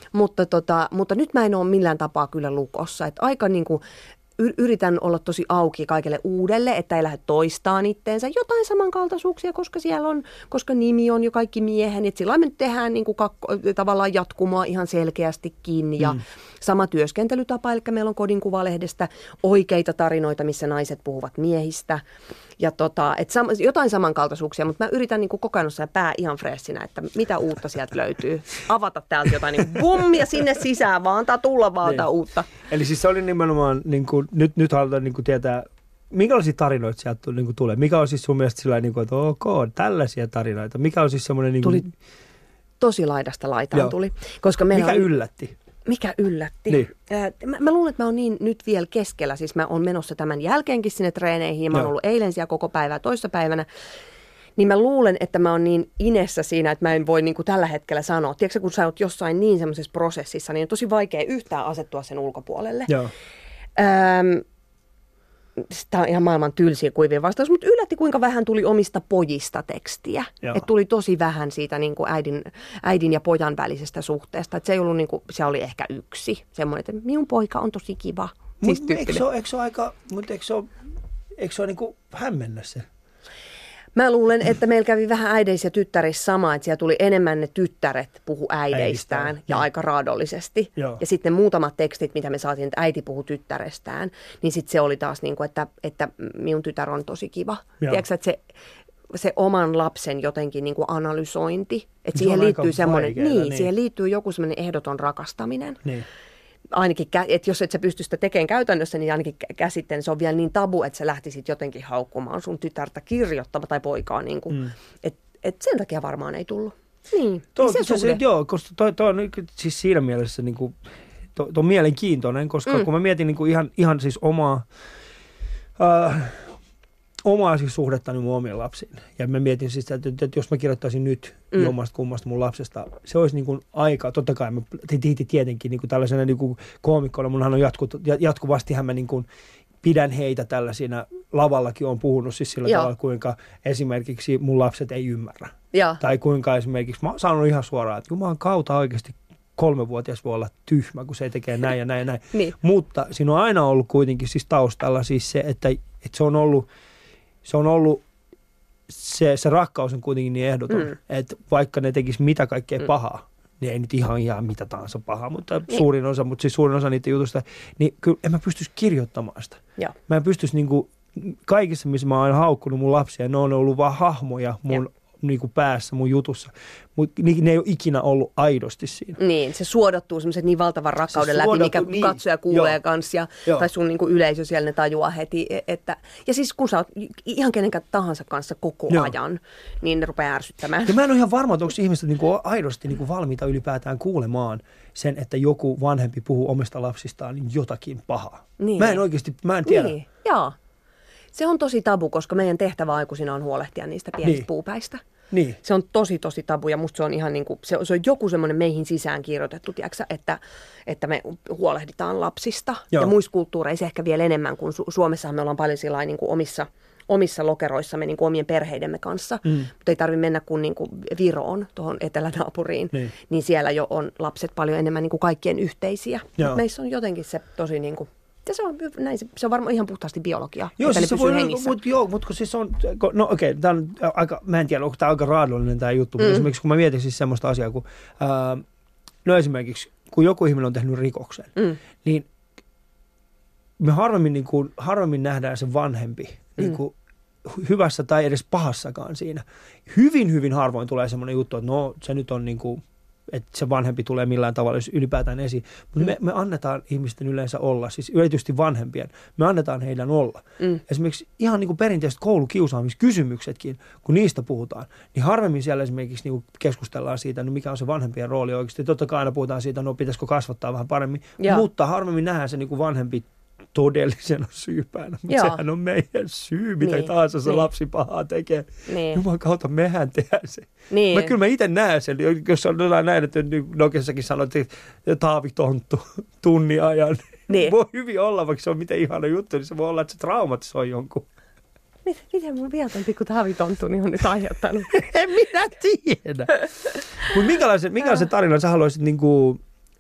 mutta nyt mä en ole millään tapaa kyllä lukossa. Että aika niin kuin yritän olla tosi auki kaikelle uudelle, että ei lähde toistaan itteensä jotain samankaltaisuuksia, koska nimi on jo kaikki miehen. Että silloin me nyt tehdään niin kuin tavallaan jatkumoa ihan selkeästikin ja sama työskentelytapa, eli meillä on Kodinkuvalehdestä oikeita tarinoita, missä naiset puhuvat miehistä. Ja jotain samankaltaisuuksia, mutta mä yritän niin kuin koko ajan pää ihan freshinä, että mitä uutta sieltä löytyy. Avata täältä jotain niin bum ja sinne sisään vaan, tulla vaan uutta. Eli siis se oli nimenomaan, niin kuin, nyt halutaan niin kuin tietää, minkälaisia tarinoita sieltä niin kuin tulee? Mikä on siis sun mielestä sillä niin kuin, että tällaisia tarinoita? Mikä on siis semmoinen... Niin kuin... Tuli tosi laidasta laitaan tuli. Koska mikä yllätti? Mikä yllätti? Niin. Mä luulen, että mä oon niin nyt vielä keskellä. Siis mä oon menossa tämän jälkeenkin sinne treeneihin. Mä oon ollut eilen siellä koko päivää toissapäivänä. Niin mä luulen, että mä oon niin inessä siinä, että mä en voi niin kuin tällä hetkellä sanoa. Tiedätkö, kun sä oot jossain niin semmoisessa prosessissa, niin on tosi vaikea yhtään asettua sen ulkopuolelle. Joo. Tämä on ihan maailman tylsiä kuivia vastaus, mutta yllätti, kuinka vähän tuli omista pojista tekstiä. Että tuli tosi vähän siitä niin kuin äidin ja pojan välisestä suhteesta. Että se ei ollut niin kuin, se oli ehkä yksi semmoinen, että minun poika on tosi kiva. Siis eikö se ole niin kuin hämmennä se? Mä luulen, että meillä kävi vähän äideissä ja tyttärissä sama, että siellä tuli enemmän ne tyttäret puhu äideistään ja aika raadollisesti. Joo. Ja sitten muutamat tekstit, mitä me saatiin, että äiti puhui tyttärestään, niin sitten se oli taas niin kuin, että minun tytär on tosi kiva. Tiedätkö, että se oman lapsen jotenkin niin kuin analysointi, että siihen liittyy semmoinen, siihen liittyy joku semmoinen ehdoton rakastaminen. Niin. Ainakin, että jos et sä pysty sitä tekemään käytännössä, niin ainakin käsitteen se on vielä niin tabu, että sä lähtisit jotenkin haukkumaan sun tytärtä kirjoittava tai poikaa. Niin kuin, että sen takia varmaan ei tullut. Niin, joo, koska toi on siis siinä mielessä niin kuin, toi on mielenkiintoinen, koska kun mä mietin niin kuin ihan siis omaa siis suhdettani mun omiin lapsiin. Ja mä mietin siis, että jos mä kirjoittaisin nyt jommasta kummasta mun lapsesta, se olisi niin kuin aika, totta kai mä tietenkin niin kuin tällaisena niin kuin koomikkona, munhan on jatkuvastihan mä niin kuin pidän heitä tällaisina, lavallakin on puhunut siis sillä tavalla, kuinka esimerkiksi mun lapset ei ymmärrä. Ja. Tai kuinka esimerkiksi, mä oon sanonut ihan suoraan, että Jumalan kautta oikeasti 3-vuotias voi olla tyhmä, kun se tekee näin ja näin ja näin. Niin. Mutta siinä on aina ollut kuitenkin siis taustalla siis se, että se on ollut, se rakkaus on kuitenkin niin ehdoton, että vaikka ne tekisi mitä kaikkea pahaa, niin ei nyt ihan mitä tahansa pahaa, mutta suurin osa niitä jutusta, niin kyllä en mä pystyisi kirjoittamaan sitä. Ja. Mä en pystyisi niinku, kaikissa, missä mä oon aina haukkunut mun lapsia, ne on ollut vaan hahmoja mun niinku päässä, mun jutussa, mutta ne ei ole ikinä ollut aidosti siinä. Niin, se suodattuu semmoiset niin valtavan rakkauden läpi, mikä katsoja kuulee kanssa, tai sun niinku yleisö siellä ne tajuaa heti. Ja siis kun sä oot ihan kenenkään tahansa kanssa koko ajan, niin ne rupeaa ärsyttämään. Ja mä en ole ihan varma, että onko ihmiset niinku aidosti niinku valmiita ylipäätään kuulemaan sen, että joku vanhempi puhuu omista lapsistaan jotakin pahaa. Niin. Mä en tiedä. Niin, joo. Se on tosi tabu, koska meidän tehtävä aikuisina on huolehtia niistä pienistä puupäistä. Niin. Se on tosi tabu ja musta se on ihan niin kuin, se on joku semmoinen meihin sisään kirjoitettu, tiiäksä, että me huolehditaan lapsista. Joo. Ja muissa kulttuureissa ehkä vielä enemmän, kuin Suomessahan me ollaan paljon sillain niin kuin omissa lokeroissamme niin kuin omien perheidemme kanssa, mutta ei tarvitse mennä kuin, Viroon, tuohon etelänaapuriin, niin siellä jo on lapset paljon enemmän niin kuin kaikkien yhteisiä. Meissä on jotenkin se tosi niin kuin, ja se on varmaan ihan puhtaasti biologia, että ne pysyy hengissä. Mutta kun siis on, no okei, tämä on aika, mä en tiedä, onko tämä aika raadollinen tämä juttu, mutta esimerkiksi kun mä mietin siis semmoista asiaa, kun, no esimerkiksi kun joku ihminen on tehnyt rikoksen, niin me harvemmin nähdään se vanhempi niin kuin hyvässä tai edes pahassakaan siinä. Hyvin, hyvin harvoin tulee semmoinen juttu, että no se nyt on niin kuin, että se vanhempi tulee millään tavalla ylipäätään esiin. Mutta me annetaan ihmisten yleensä olla, siis erityisesti vanhempien, me annetaan heidän olla. Esimerkiksi ihan niin kuin perinteiset koulukiusaamiskysymyksetkin, kun niistä puhutaan, niin harvemmin siellä esimerkiksi niin kuin keskustellaan siitä, no mikä on se vanhempien rooli oikeasti. Totta kai aina puhutaan siitä, no pitäisikö kasvattaa vähän paremmin, mutta harvemmin nähdään se niin kuin vanhempi todellisena syypäänä, mutta sehän on meidän syy, mitä tahansa se lapsi pahaa tekee. Jumalan kautta mehän tehdään se. Kyllä mä itse näen sen, jos on näin, että Nokiassakin sanoit, että taavitonttu tunnin ajan. Voi hyvin olla, vaikka se on miten ihana juttu, niin se voi olla, että se traumatisoi jonkun. Miten mun vieton pikku taavitonttu niin on nyt aiheuttanut? En minä tiedä. Mutta minkälaisen tarinan sä haluaisit niinku...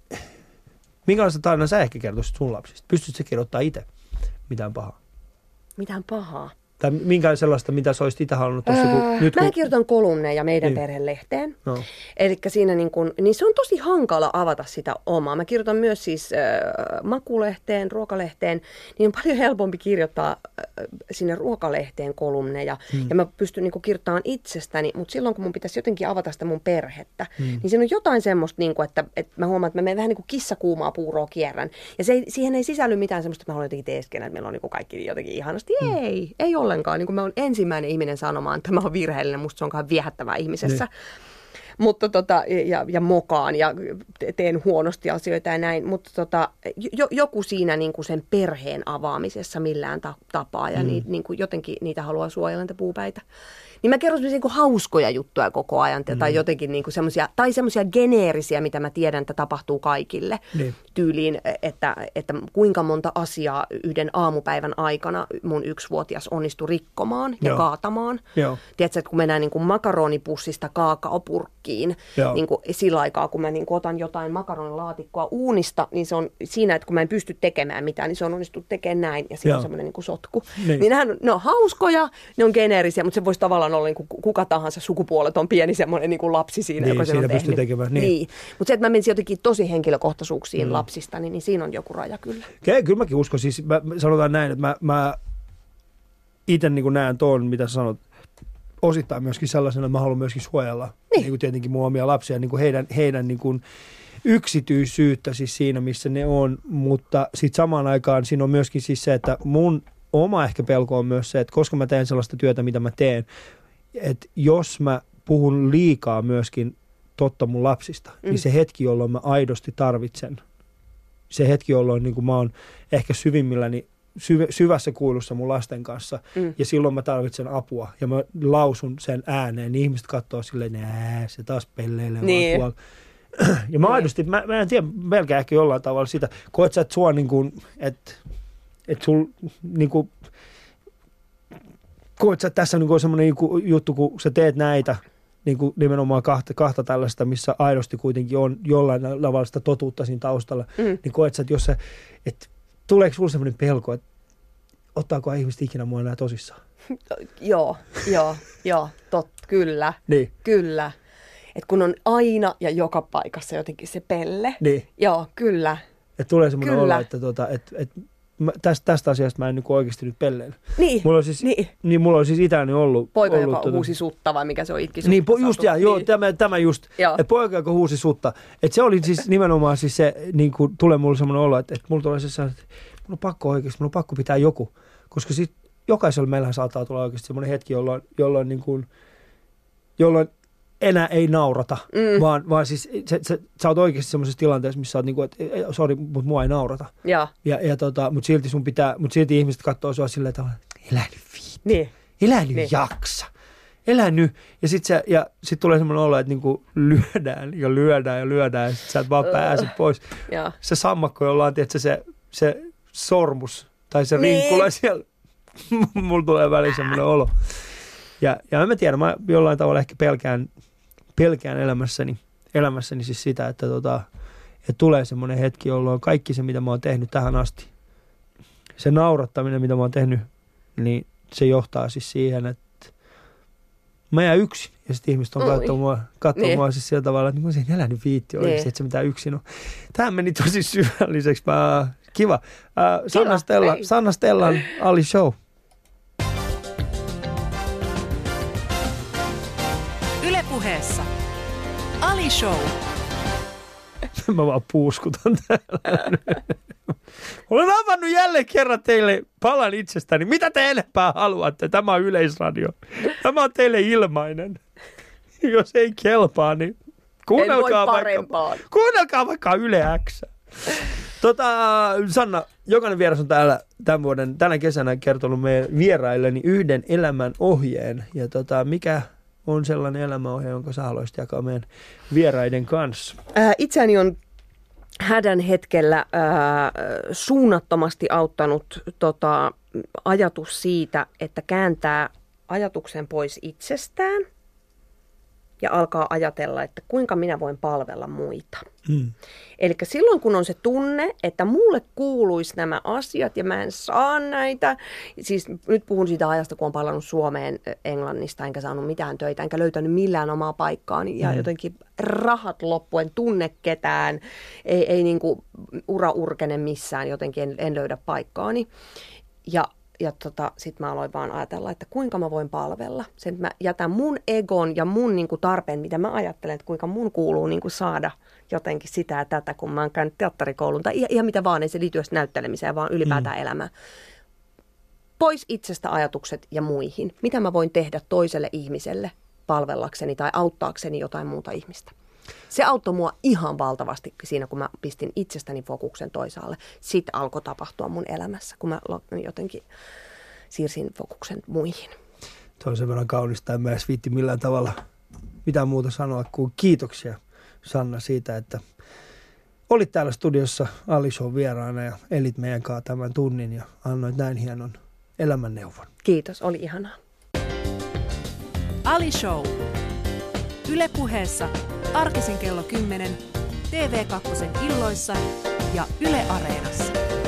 Minkälaista tarinaa sä ehkä kertoisit sun lapsista? Pystytkö sä kirjoittamaan itse mitään pahaa? Mitään pahaa? Tai minkä sellaista, mitä sä olisit itse halunnut tuossa? Mä kirjoitan kolumneja meidän perhelehteen. No. Eli siinä niin se on tosi hankala avata sitä omaa. Mä kirjoitan myös siis makulehteen, ruokalehteen. Niin on paljon helpompi kirjoittaa sinne ruokalehteen kolumneja. Ja mä pystyn kirjoittamaan itsestäni. Mutta silloin, kun mun pitäisi jotenkin avata sitä mun perhettä, niin siinä on jotain semmoista, että mä huomaan, että mä menen vähän niin kuin kissa kuumaa puuroa kierrän. Ja siihen ei sisälly mitään semmoista, että mä haluan jotenkin teeskennellä, että meillä on kaikki jotenkin ihanasti. Ei ollenkaan. Niin kuin mä oon ensimmäinen ihminen sanomaan, että mä oon virheellinen, musta se on kai viehättävää ihmisessä. Mutta ja mokaan ja teen huonosti asioita ja näin. Mutta joku siinä niin kuin sen perheen avaamisessa millään tapaa ja niin kuin jotenkin niitä haluaa suojella niitä puupäitä. Niin mä kerron semmoisia niin hauskoja juttuja koko ajan tai jotenkin niin kuin semmoisia geneerisiä, mitä mä tiedän, että tapahtuu kaikille. Tyyliin, että kuinka monta asiaa yhden aamupäivän aikana mun 1-vuotias onnistui rikkomaan ja kaatamaan. Tiedätkö, että kun mennään niin kuin makaronipussista kaakaopurkkiin, niin kuin sillä aikaa, kun mä niin kuin otan jotain makaronilaatikkoa uunista, niin se on siinä, että kun mä en pysty tekemään mitään, niin se on onnistunut tekemään näin ja siinä on semmoinen niin kuin sotku. Niin ne on hauskoja, ne on geneerisiä, mutta se voisi tavallaan olla niin kuin kuka tahansa sukupuoleton pieni semmoinen niin kuin lapsi siinä, joka sen on tehnyt. Tekemään, Mutta se, että mä menisin jotenkin tosi henkilökohtaisuuksiin lapsista, niin siinä on joku raja kyllä. Kyllä mäkin uskon. Siis sanotaan näin, että mä itse niin näen tuon, mitä sä sanot, osittain myöskin sellaisena, että mä haluan myöskin suojella niin kuin tietenkin mun omia lapsia, niin kuin heidän niin kuin yksityisyyttä siis siinä, missä ne on, mutta sitten samaan aikaan siinä on myöskin siis se, että mun oma ehkä pelko on myös se, että koska mä teen sellaista työtä, mitä mä teen, että jos mä puhun liikaa myöskin totta mun lapsista, niin se hetki, jolloin mä aidosti tarvitsen, se hetki, jolloin niin kuin mä oon ehkä syvimmilläni syvässä kuilussa mun lasten kanssa, ja silloin mä tarvitsen apua, ja mä lausun sen ääneen, niin ihmiset katsoo silleen, se taas pelleilee vaan tuolla. Ja mä aidosti, mä en tiedä, melkein ehkä jollain tavalla sitä, koet sä, että sua niin kuin, että sul niin kuin, koet sä, että tässä on niin semmoinen juttu, kun sä teet näitä, niin kuin nimenomaan kahta tällaista, missä aidosti kuitenkin on jollain tavalla sitä totuutta siinä taustalla, niin koet sä, että jos sä, että tuleeko sulla semmoinen pelko, että ottaako ihmiset ikinä mua enää tosissaan? Joo, kyllä, kyllä. Että kun on aina ja joka paikassa jotenkin se pelle. Joo, kyllä. Että tulee semmoinen olo, että tästä asiasta mä en niin oikeasti nyt pelleillä. Mulla on siis itäni ollut. Poika, joka huusi sutta vai mikä se on itki sutta? Niin, tämä just. Että poika, joka huusi sutta. Että se oli siis nimenomaan siis se, niin kuin tulee mulle semmoinen olo, että mulla tulee se sellainen, että mulla on pakko oikeasti, mulla on pakko pitää joku. Koska sitten jokaisella meillähän saattaa tulla oikeasti semmoinen hetki, jolloin enää ei naurata, vaan siis sä oot oikeasti semmoisessa tilanteessa, missä sä oot niinku, että sori, mutta mua ei naurata. Mutta silti ihmiset katsoo sua silleen tavalla, että elä nyt viitti, elä nyt jaksa, elä nyt. Ja sit tulee semmoinen olo, että niinku lyödään ja sit sä et vaan pääse pois. Se sammakko, jolla on tietysti se sormus tai se rinkkula siellä mulla tulee väliin semmoinen olo. Ja en mä tiedä, mä jollain tavalla ehkä pelkään elämässäni siis sitä, että tulee semmoinen hetki, jolloin kaikki se, mitä mä oon tehnyt tähän asti, se naurattaminen, mitä mä oon tehnyt, niin se johtaa siis siihen, että mä jään yksin. Ja sitten ihmiset on katsoo mua siis sillä tavalla, että mä olisin elänyt viitti oikeasti, että se mitään yksin on. Tämä meni tosi syvälliseksi. Kiva. Sanna Stellan Ali Show. Yle Puheessa Ali Show. Mä vaan puuskutan täällä. Olen avannut jälleen kerran teille palan itsestäni. Mitä te enempää haluatte? Tämä on Yleisradio. Tämä on teille ilmainen. Jos ei kelpaa, niin kuunnelkaa vaikka Yle X. Sanna, jokainen vieras on täällä tänä kesänä kertonut meidän vierailleni yhden elämän ohjeen. Ja mikä on sellainen elämänohje, jonka sä haluaisit jakaa meidän vieraiden kanssa? Itseäni on hädän hetkellä suunnattomasti auttanut ajatus siitä, että kääntää ajatuksen pois itsestään ja alkaa ajatella, että kuinka minä voin palvella muita. Eli silloin, kun on se tunne, että mulle kuuluisi nämä asiat ja mä en saa näitä, siis nyt puhun siitä ajasta, kun on palannut Suomeen Englannista, enkä saanut mitään töitä, enkä löytänyt millään omaa paikkaani ja jotenkin rahat loppuen, tunne ketään, ei niin kuin ura urkene missään, jotenkin en löydä paikkaani. Ja sitten mä aloin vaan ajatella, että kuinka mä voin palvella. Sen, että mä jätän mun egon ja mun niin kuin tarpeen, mitä mä ajattelen, että kuinka mun kuuluu niin kuin saada jotenkin sitä ja tätä, kun mä oon käynyt teatterikoulun. Tai ihan mitä vaan, ei se liity näyttelemiseen, vaan ylipäätään elämään. Pois itsestä ajatukset ja muihin. Mitä mä voin tehdä toiselle ihmiselle palvellakseni tai auttaakseni jotain muuta ihmistä. Se auttoi mua ihan valtavasti siinä, kun mä pistin itsestäni fokuksen toisaalle. Sitten alkoi tapahtua mun elämässä, kun mä jotenkin siirsin fokuksen muihin. Tuo on sen verran kaunista, en mä edes viitti millään tavalla mitään muuta sanoa kuin kiitoksia, Sanna, siitä, että olit täällä studiossa Ali Show vieraana ja elit meidän kanssa tämän tunnin ja annoit näin hienon elämänneuvon. Kiitos, oli ihanaa. Ali Show. Yle Puheessa arkisin kello 10, TV2 illoissa ja Yle Areenassa.